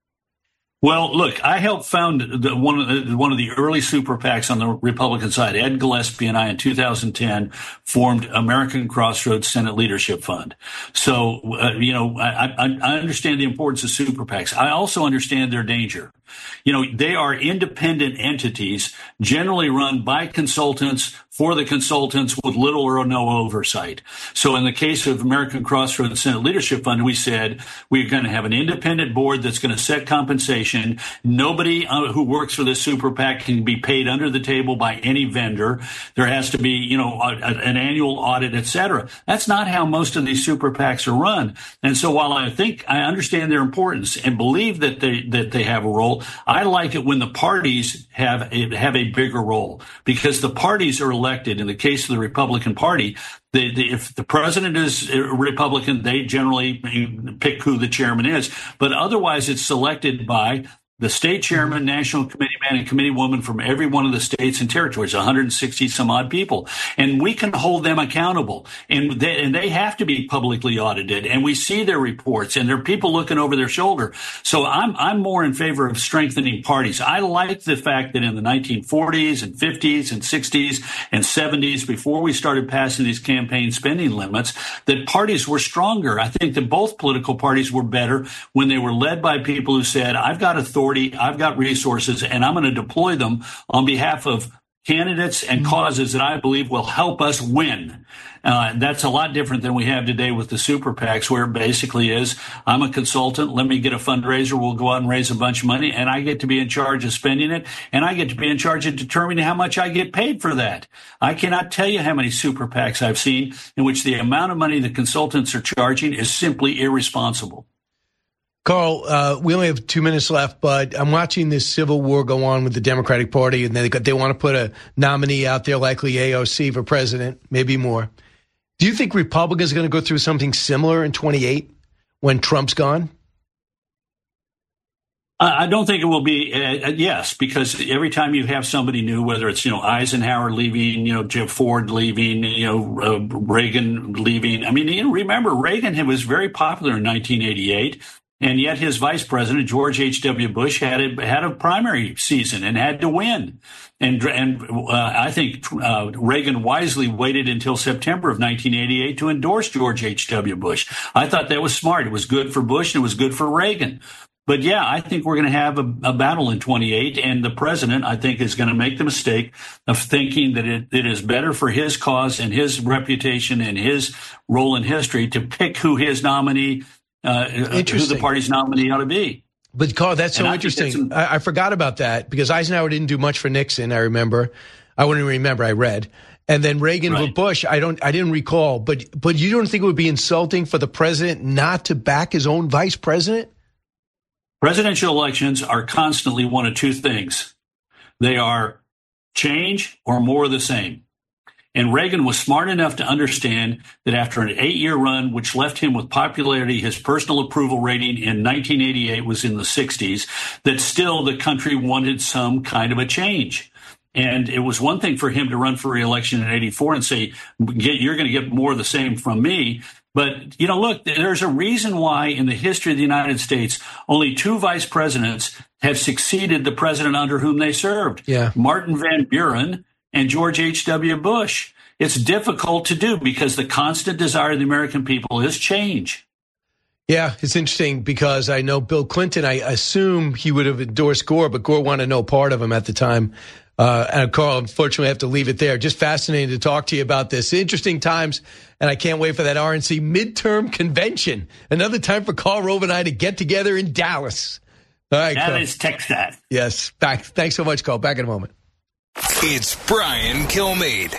Well, look, I helped found one of the early super PACs on the Republican side. Ed Gillespie and I, in 2010, formed American Crossroads Senate Leadership Fund. So, you know, I understand the importance of super PACs. I also understand their danger. You know, they are independent entities, generally run by consultants, for the consultants, with little or no oversight. So in the case of American Crossroads Senate Leadership Fund, we said we're going to have an independent board that's going to set compensation. Nobody who works for the super PAC can be paid under the table by any vendor. There has to be, you know, an annual audit, et cetera. That's not how most of these super PACs are run. And so while I think I understand their importance and believe that they have a role, I like it when the parties have a bigger role, because the parties are elected, in the case of the Republican Party, if the president is a Republican, they generally pick who the chairman is. But otherwise, it's selected by the state chairman, national committee man, and committee woman from every one of the states and territories, 160 some odd people. And we can hold them accountable. And they have to be publicly audited. And we see their reports, and there are people looking over their shoulder. So I'm more in favor of strengthening parties. I like the fact that in the 1940s and 50s and 60s and 70s, before we started passing these campaign spending limits, that parties were stronger. I think that both political parties were better when they were led by people who said, I've got authority, I've got resources, and I'm going to deploy them on behalf of candidates and causes that I believe will help us win. That's a lot different than we have today with the super PACs, where it basically is, I'm a consultant, let me get a fundraiser, we'll go out and raise a bunch of money, and I get to be in charge of spending it, and I get to be in charge of determining how much I get paid for that. I cannot tell you how many super PACs I've seen in which the amount of money the consultants are charging is simply irresponsible. Carl, we only have 2 minutes left, but I'm watching this civil war go on with the Democratic Party, and they want to put a nominee out there, likely AOC, for president, maybe more. Do you think Republicans are going to go through something similar in 28 when Trump's gone? I don't think it will be yes, because every time you have somebody new, whether it's Eisenhower leaving, Jim Ford leaving, Reagan leaving. I mean, remember Reagan was very popular in 1988. And yet his vice president, George H.W. Bush, had a primary season and had to win. And I think Reagan wisely waited until September of 1988 to endorse George H.W. Bush. I thought that was smart. It was good for Bush and it was good for Reagan. But yeah, I think we're going to have a battle in 28. And the president, I think, is going to make the mistake of thinking that it is better for his cause and his reputation and his role in history to pick who his nominee who the party's nominee ought to be. But Carl, that's so interesting. I forgot about that because Eisenhower didn't do much for Nixon. I remember. I wouldn't remember. I read. And then Reagan with Bush. I didn't recall. But you don't think it would be insulting for the president not to back his own vice president? Presidential elections are constantly one of two things. They are change or more of the same. And Reagan was smart enough to understand that after an 8-year run, which left him with popularity, his personal approval rating in 1988 was in the 60s, that still the country wanted some kind of a change. And it was one thing for him to run for re-election in 84 and say, you're going to get more of the same from me. But, look, there's a reason why in the history of the United States, only 2 vice presidents have succeeded the president under whom they served. Yeah. Martin Van Buren and George H.W. Bush. It's difficult to do because the constant desire of the American people is change. Yeah, it's interesting because I know Bill Clinton, I assume he would have endorsed Gore, but Gore wanted no part of him at the time. And Carl, unfortunately, I have to leave it there. Just fascinating to talk to you about this. Interesting times, and I can't wait for that RNC midterm convention. Another time for Carl Rove and I to get together in Dallas. All right, Carl. That is Texas. Yes, back. Thanks so much, Carl. Back in a moment. It's Brian Kilmeade.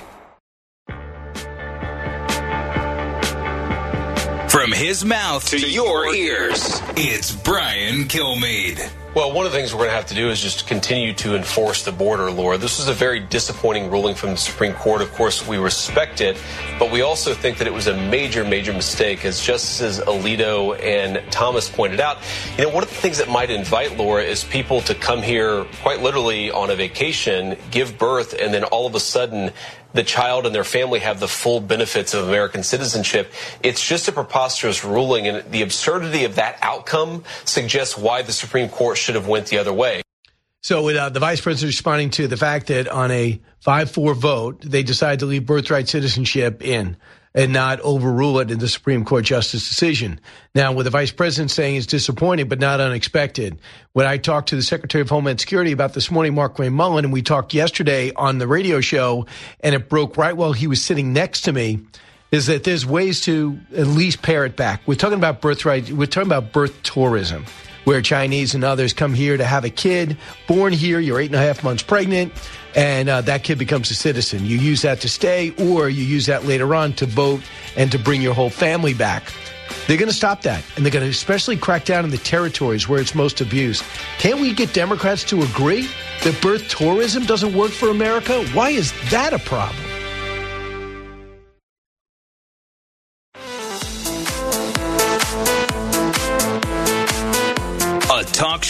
From his mouth to your ears, it's Brian Kilmeade. Well, one of the things we're going to have to do is just continue to enforce the border, Laura. This was a very disappointing ruling from the Supreme Court. Of course, we respect it, but we also think that it was a major, major mistake. As Justices Alito and Thomas pointed out, one of the things that might invite, Laura, is people to come here quite literally on a vacation, give birth, and then all of a sudden the child and their family have the full benefits of American citizenship. It's just a preposterous ruling, and the absurdity of that outcome suggests why the Supreme Court should have went the other way. So the vice president responding to the fact that on a 5-4 vote, they decided to leave birthright citizenship in and not overrule it in the Supreme Court justice decision. Now, what the vice president saying is disappointing, but not unexpected. When I talked to the Secretary of Homeland Security about this morning, Mark Ray Mullen, and we talked yesterday on the radio show, and it broke right while he was sitting next to me, is that there's ways to at least pare it back. We're talking about birthright. We're talking about birth tourism, where Chinese and others come here to have a kid, born here, you're 8.5 months pregnant, and that kid becomes a citizen. You use that to stay, or you use that later on to vote and to bring your whole family back. They're going to stop that, and they're going to especially crack down in the territories where it's most abused. Can't we get Democrats to agree that birth tourism doesn't work for America? Why is that a problem?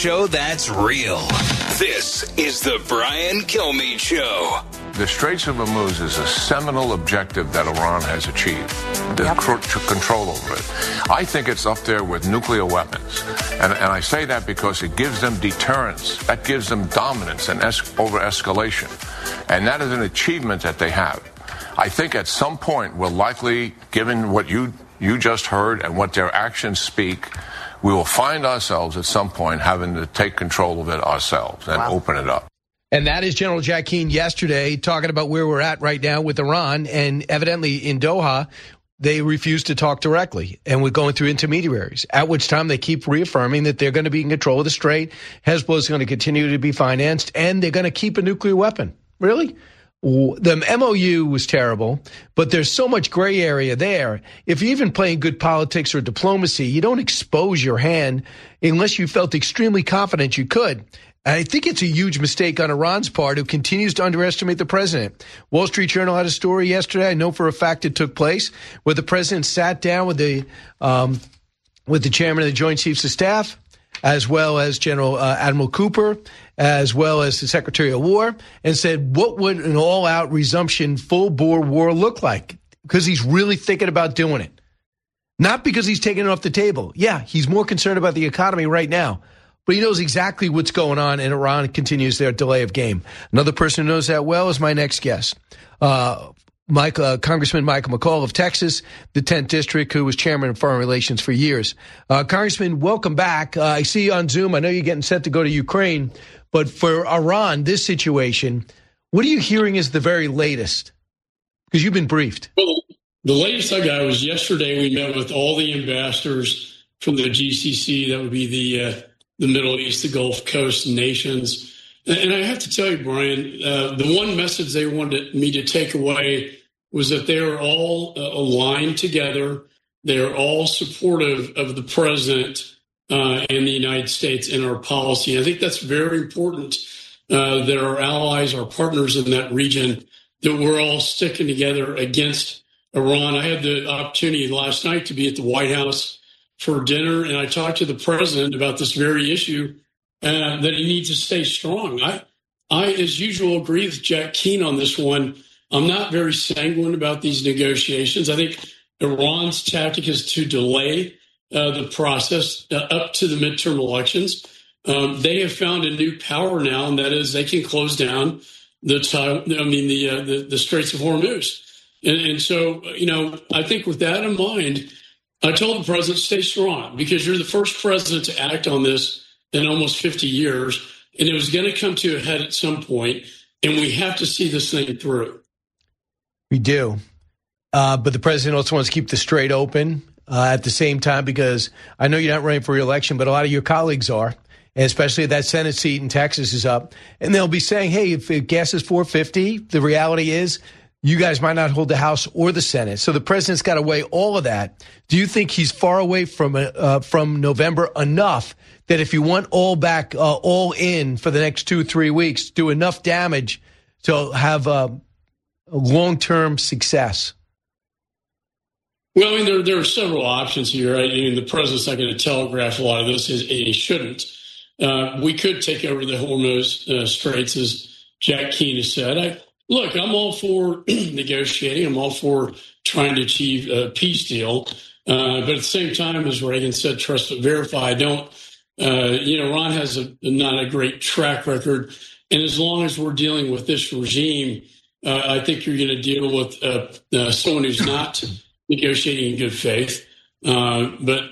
show that's real. This is the Brian Kilmeade Show. The Straits of Hormuz is a seminal objective that Iran has achieved, the control over it. I think it's up there with nuclear weapons. And I say that because it gives them deterrence. That gives them dominance and over escalation. And that is an achievement that they have. I think at some point we're likely, given what you just heard and what their actions speak, we will find ourselves at some point having to take control of it ourselves and open it up. And that is General Jack Keane yesterday talking about where we're at right now with Iran. And evidently in Doha, they refuse to talk directly. And we're going through intermediaries, at which time they keep reaffirming that they're going to be in control of the Strait. Hezbollah is going to continue to be financed, and they're going to keep a nuclear weapon. Really? The MOU was terrible, but there's so much gray area there. If you're even playing good politics or diplomacy, you don't expose your hand unless you felt extremely confident you could. And I think it's a huge mistake on Iran's part, who continues to underestimate the president. Wall Street Journal had a story yesterday, I know for a fact it took place, where the president sat down with the chairman of the Joint Chiefs of Staff, as well as General Admiral Cooper, as well as the Secretary of War, and said, what would an all-out resumption, full-bore war look like? Because he's really thinking about doing it. Not because he's taking it off the table. Yeah, he's more concerned about the economy right now, but he knows exactly what's going on, and Iran continues their delay of game. Another person who knows that well is my next guest. Congressman Michael McCaul of Texas, the 10th District, who was chairman of Foreign Relations for years. Congressman, welcome back. I see you on Zoom. I know you're getting set to go to Ukraine, but for Iran, this situation, what are you hearing is the very latest? Because you've been briefed. Well, the latest I got was yesterday we met with all the ambassadors from the GCC, that would be the Middle East, the Gulf Coast nations. And I have to tell you, Brian, the one message they wanted me to take away was that they are all aligned together. They are all supportive of the president and the United States in our policy. I think that's very important that our allies, our partners in that region, that we're all sticking together against Iran. I had the opportunity last night to be at the White House for dinner, and I talked to the president about this very issue, that he needs to stay strong. I, as usual, agree with Jack Keane on this one. I'm not very sanguine about these negotiations. I think Iran's tactic is to delay the process up to the midterm elections. They have found a new power now, and that is they can close down the Straits of Hormuz. And so, I think with that in mind, I told the president, stay strong, because you're the first president to act on this in almost 50 years, and it was going to come to a head at some point, and we have to see this thing through. We do. But the president also wants to keep the Strait open at the same time, because I know you're not running for re-election, but a lot of your colleagues are, and especially that Senate seat in Texas is up. And they'll be saying, hey, if gas is $4.50, the reality is you guys might not hold the House or the Senate. So the president's got to weigh all of that. Do you think he's far away from November enough that if you want all in for the next 2-3 weeks, do enough damage to have a long-term success? Well, I mean, there are several options here. The president's not going to telegraph a lot of this, and he shouldn't. We could take over the Hormuz Straits, as Jack Keane has said. Look, I'm all for negotiating. I'm all for trying to achieve a peace deal. But at the same time, as Reagan said, trust but verify. I don't, Iran has not a great track record. And as long as we're dealing with this regime, I think you're going to deal with someone who's not negotiating in good faith. But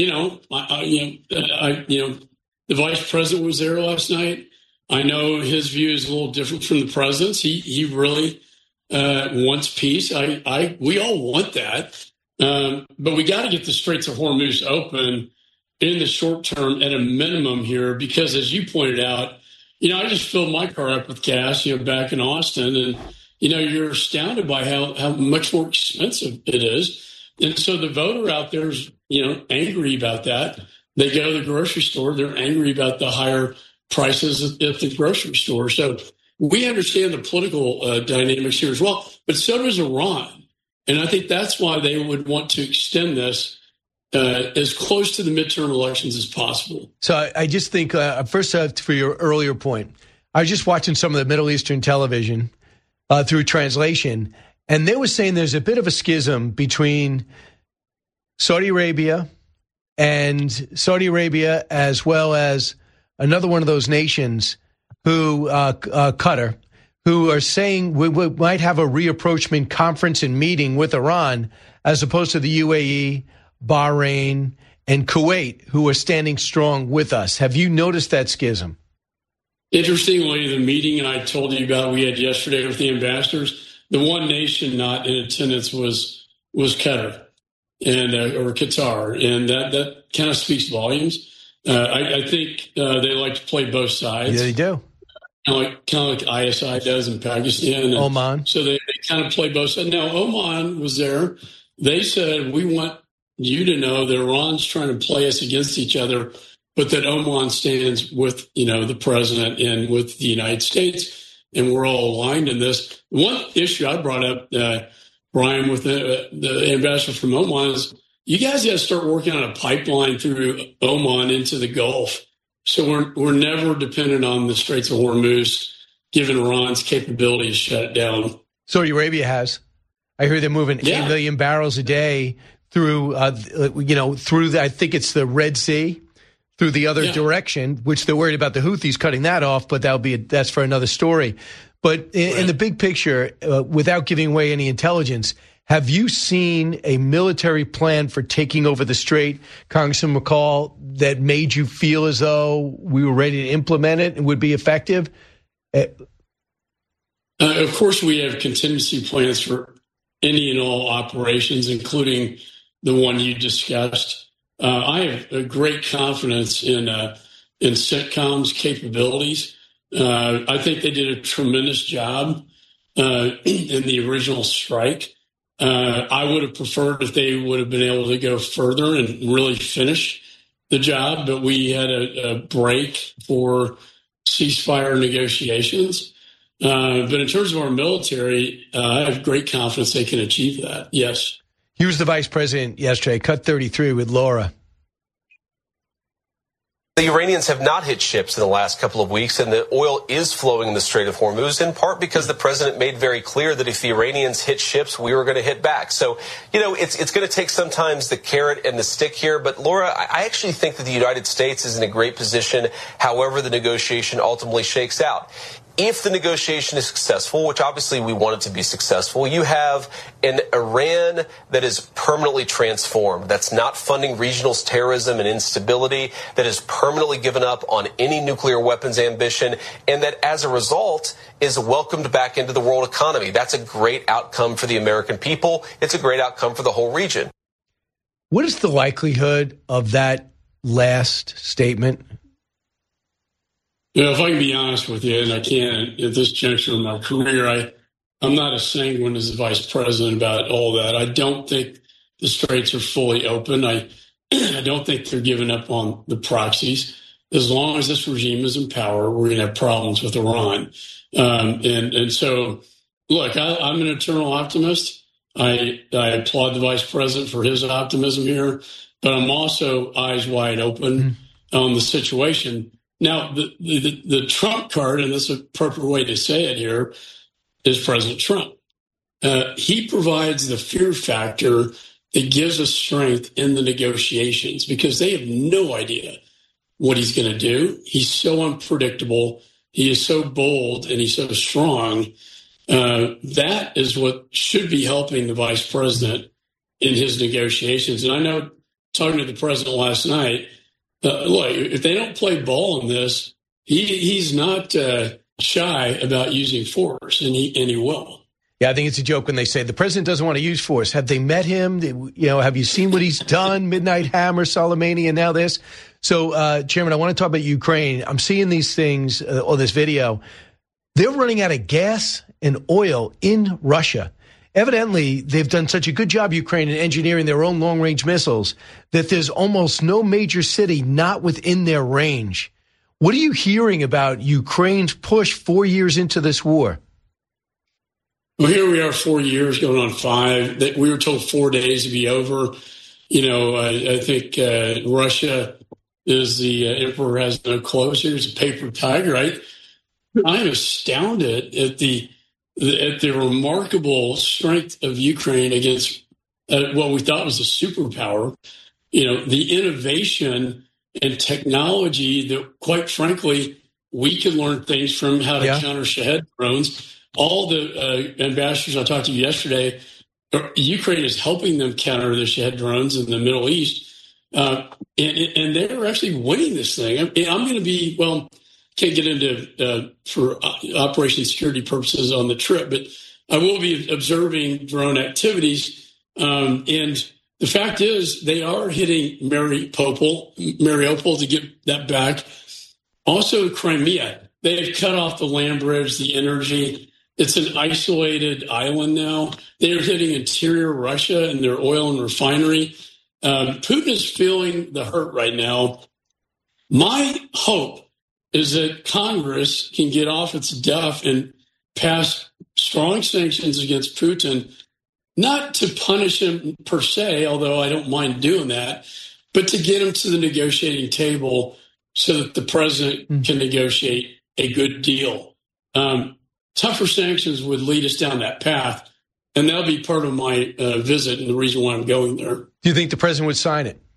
the vice president was there last night. I know his view is a little different from the president's. He really wants peace. We all want that. But we got to get the Straits of Hormuz open in the short term at a minimum here, because as you pointed out, I just filled my car up with gas, back in Austin, and, you're astounded by how much more expensive it is. And so the voter out there is, angry about that. They go to the grocery store, they're angry about the higher prices at the grocery store. So we understand the political dynamics here as well, but so does Iran. And I think that's why they would want to extend this as close to the midterm elections as possible. So I just think, first, for your earlier point, I was just watching some of the Middle Eastern television through translation, and they were saying there's a bit of a schism between Saudi Arabia as well as another one of those nations who, Qatar, who are saying we might have a reapproachment conference and meeting with Iran as opposed to the UAE, Bahrain, and Kuwait, who are standing strong with us. Have you noticed that schism? Interestingly, the meeting I told you about we had yesterday with the ambassadors, the one nation not in attendance was Qatar, and or Qatar, and that kind of speaks volumes. I think they like to play both sides. Yeah, they do. Kind of like ISI does in Pakistan. And Oman. So they kind of play both sides. Now, Oman was there. They said, we want you to know that Iran's trying to play us against each other, but that Oman stands with, the president and with the United States, and we're all aligned in this. One issue I brought up, Brian, with the ambassador from Oman is you guys got to start working on a pipeline through Oman into the Gulf. So we're never dependent on the Straits of Hormuz, given Iran's capability to shut it down. Saudi Arabia has. I hear they're moving 8 million barrels a day through, I think it's the Red Sea, through the other direction, which they're worried about the Houthis cutting that off, but that's for another story. But in the big picture, without giving away any intelligence, have you seen a military plan for taking over the Strait, Congressman McCall, that made you feel as though we were ready to implement it and would be effective? Of course, we have contingency plans for any and all operations, including the one you discussed. I have a great confidence in CENTCOM's capabilities. I think they did a tremendous job in the original strike. I would have preferred if they would have been able to go further and really finish the job, but we had a break for ceasefire negotiations. But in terms of our military, I have great confidence they can achieve that, yes. He was the vice president yesterday, Cut 33 with Laura. The Iranians have not hit ships in the last couple of weeks, and the oil is flowing in the Strait of Hormuz, in part because the president made very clear that if the Iranians hit ships, we were going to hit back. So, it's going to take sometimes the carrot and the stick here. But, Laura, I actually think that the United States is in a great position, however the negotiation ultimately shakes out. If the negotiation is successful, which obviously we want it to be successful, you have an Iran that is permanently transformed, that's not funding regional terrorism and instability, that has permanently given up on any nuclear weapons ambition, and that as a result is welcomed back into the world economy. That's a great outcome for the American people. It's a great outcome for the whole region. What is the likelihood of that last statement? If I can be honest with you, and I can at this juncture of my career, I'm not as sanguine as the vice president about all that. I don't think the straits are fully open. I don't think they're giving up on the proxies. As long as this regime is in power, we're going to have problems with Iran. And so, look, I'm an eternal optimist. I applaud the vice president for his optimism here, but I'm also eyes wide open on the situation. Now, the Trump card, and that's an appropriate way to say it here, is President Trump. He provides the fear factor that gives us strength in the negotiations because they have no idea what he's going to do. He's so unpredictable. He is so bold and he's so strong. That is what should be helping the vice president in his negotiations. And I know, talking to the president last night, look, if they don't play ball in this, he's not shy about using force, and he will. Yeah, I think it's a joke when they say the president doesn't want to use force. Have they met him? Have you seen what he's done? Midnight Hammer, Soleimani, and now this. So, Chairman, I want to talk about Ukraine. I'm seeing these things, or this video. They're running out of gas and oil in Russia. Evidently, they've done such a good job, Ukraine, in engineering their own long-range missiles that there's almost no major city not within their range. What are you hearing about Ukraine's push 4 years into this war? Well, here we are 4 years, going on 5. We were told 4 days to be over. I think Russia is the emperor has no clothes. Here's a paper tiger. I'm astounded at the remarkable strength of Ukraine against what we thought was a superpower. The innovation and technology that, quite frankly, we can learn things from how to counter Shahed drones. All the ambassadors I talked to yesterday, Ukraine is helping them counter the Shahed drones in the Middle East. And they're actually winning this thing. I'm going to be, can't get into for operation security purposes on the trip, but I will be observing drone activities. And the fact is they are hitting Mariupol to get that back. Also Crimea. They've cut off the land bridge, the energy. It's an isolated island now. They're hitting interior Russia and their oil and refinery. Putin is feeling the hurt right now. My hope is that Congress can get off its duff and pass strong sanctions against Putin, not to punish him per se, although I don't mind doing that, but to get him to the negotiating table so that the president can negotiate a good deal. Tougher sanctions would lead us down that path, and that'll be part of my visit and the reason why I'm going there. Do you think the president would sign it?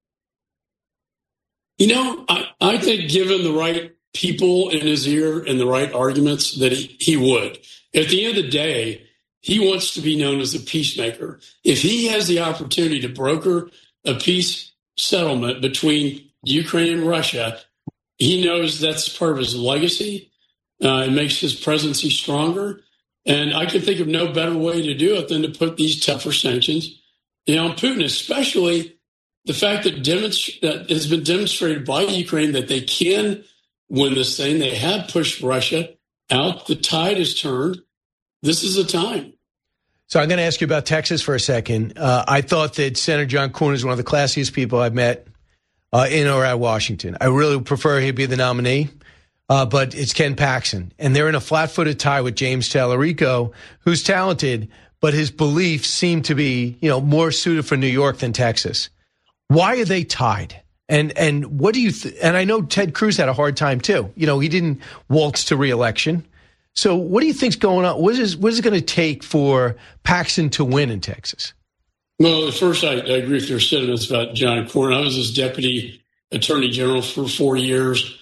I think given the right people in his ear and the right arguments that he would. At the end of the day, he wants to be known as a peacemaker. If he has the opportunity to broker a peace settlement between Ukraine and Russia, he knows that's part of his legacy. It makes his presidency stronger. And I can think of no better way to do it than to put these tougher sanctions on Putin, especially the fact that has been demonstrated by Ukraine that they can win this thing. They have pushed Russia out. The tide has turned. This is the time. So I'm going to ask you about Texas for a second. I thought that Senator John Cornyn is one of the classiest people I've met in or at Washington. I really prefer he'd be the nominee. But it's Ken Paxton, and they're in a flat-footed tie with James Tallarico, who's talented, but his beliefs seem to be, more suited for New York than Texas. Why are they tied? And what do you and I know Ted Cruz had a hard time too. He didn't waltz to re-election. So what do you think's going on? What is it going to take for Paxton to win in Texas? Well, first, I agree with your sentiments about John Cornyn. I was his deputy attorney general for 4 years.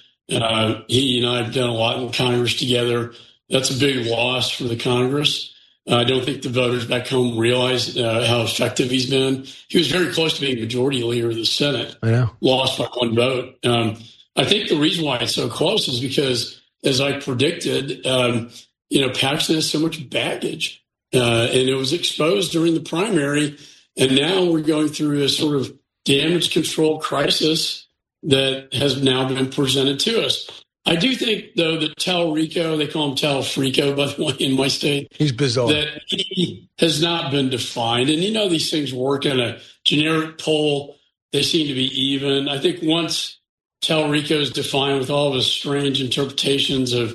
He and I have done a lot in Congress together. That's a big loss for the Congress. I don't think the voters back home realize how effective he's been. He was very close to being majority leader of the Senate. I know. Lost by one vote. I think the reason why it's so close is because, as I predicted, Paxton has so much baggage. And it was exposed during the primary. And now we're going through a sort of damage control crisis that has now been presented to us. I do think, though, that Tallarico, they call him Talfrico, by the way, in my state. He's bizarre. That he has not been defined. And these things work in a generic poll. They seem to be even. I think once Tallarico is defined with all of his strange interpretations of,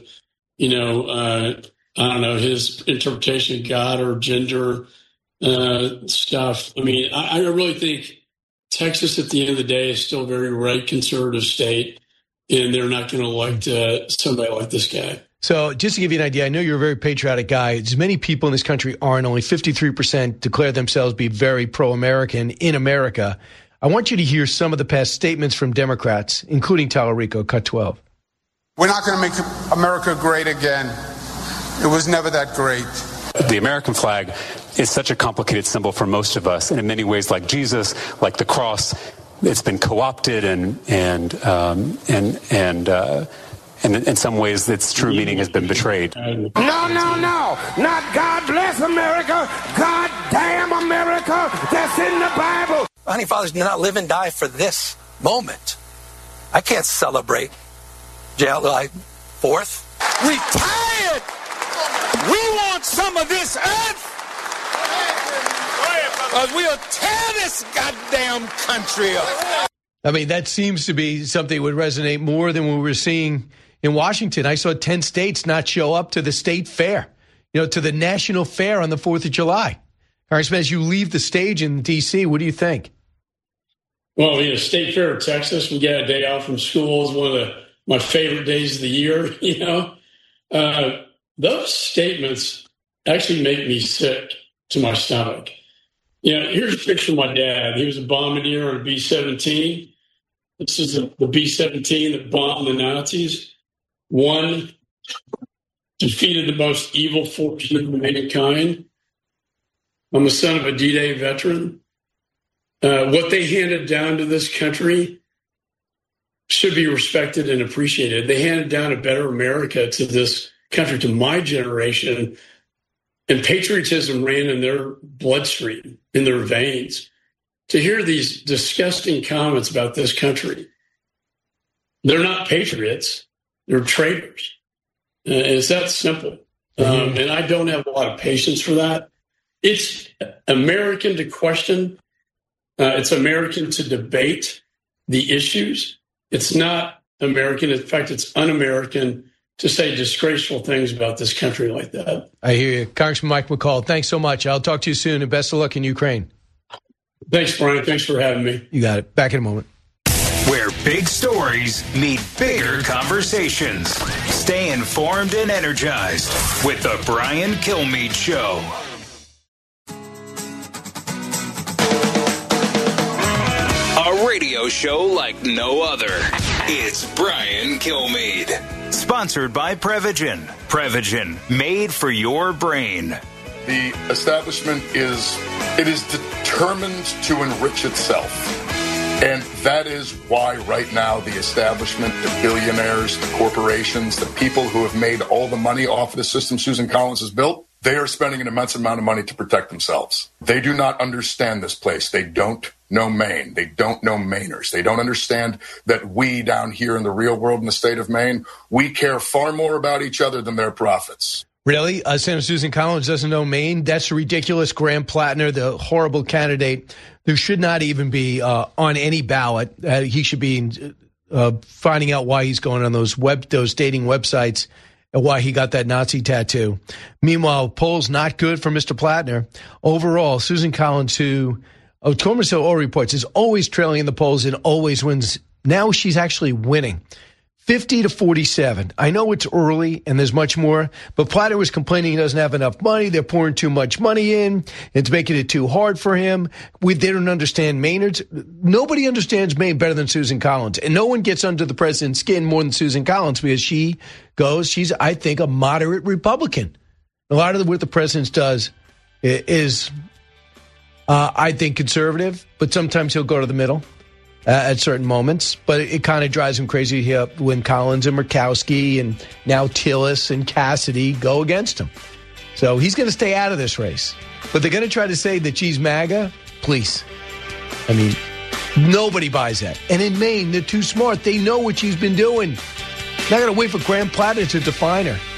his interpretation of God or gender stuff. I really think Texas, at the end of the day, is still a very right conservative state, and they're not going to elect somebody like this guy. So just to give you an idea, I know you're a very patriotic guy. As many people in this country aren't. Only 53% declare themselves to be very pro-American in America. I want you to hear some of the past statements from Democrats, including Tallarico, cut 12. We're not going to make America great again. It was never that great. The American flag is such a complicated symbol for most of us, and in many ways, like Jesus, like the cross, it's been co-opted and in some ways, its true meaning has been betrayed. No, not God bless America, God damn America. That's in the Bible. Founding fathers did not live and die for this moment. I can't celebrate July 4th. We tired. We want some of this earth. We'll tear this goddamn country up. That seems to be something that would resonate more than what we were seeing in Washington. I saw 10 states not show up to the state fair, to the national fair on the 4th of July. Congressman, as you leave the stage in D.C., what do you think? Well, State Fair of Texas, we got a day off from school. It's one of my favorite days of the year, Those statements actually make me sick to my stomach. Here's a picture of my dad. He was a bombardier on a B-17. This is the B-17 that bombed the Nazis. One, defeated the most evil force of mankind. I'm the son of a D-Day veteran. What they handed down to this country should be respected and appreciated. They handed down a better America to this country, to my generation, and patriotism ran in their bloodstream, in their veins. To hear these disgusting comments about this country, they're not patriots, they're traitors. It's that simple. And I don't have a lot of patience for that. It's American to question. It's American to debate the issues. It's not American. In fact, it's un-American to say disgraceful things about this country like that. I hear you. Congressman Mike McCall, thanks so much. I'll talk to you soon, and best of luck in Ukraine. Thanks, Brian. Thanks for having me. You got it. Back in a moment. Where big stories meet bigger conversations. Stay informed and energized with the Brian Kilmeade Show. A radio show like no other. It's Brian Kilmeade. Sponsored by Prevagen. Prevagen, made for your brain. The establishment is determined to enrich itself. And that is why right now the establishment, the billionaires, the corporations, the people who have made all the money off of the system Susan Collins has built, they are spending an immense amount of money to protect themselves. They do not understand this place. They don't know Maine. They don't know Mainers. They don't understand that we down here in the real world in the state of Maine, we care far more about each other than their profits. Really? Senator Susan Collins doesn't know Maine? That's ridiculous. Graham Plattner, the horrible candidate, who should not even be on any ballot. He should be finding out why he's going on those dating websites and why he got that Nazi tattoo. Meanwhile, polls not good for Mr. Plattner. Overall, Susan Collins, who Commerce Hill reports, is always trailing in the polls and always wins. Now she's actually winning. 50-47. I know it's early and there's much more, but Platter was complaining he doesn't have enough money. They're pouring too much money in. It's making it too hard for him. They don't understand Maynard's. Nobody understands Maine better than Susan Collins. And no one gets under the president's skin more than Susan Collins because she's, I think, a moderate Republican. A lot of what the president does is, I think, conservative, but sometimes he'll go to the middle. At certain moments, but it kind of drives him crazy here when Collins and Murkowski and now Tillis and Cassidy go against him. So he's going to stay out of this race. But they're going to try to say that she's MAGA? Please. I mean, nobody buys that. And in Maine, they're too smart. They know what she's been doing. Not going to wait for Graham Platter to define her.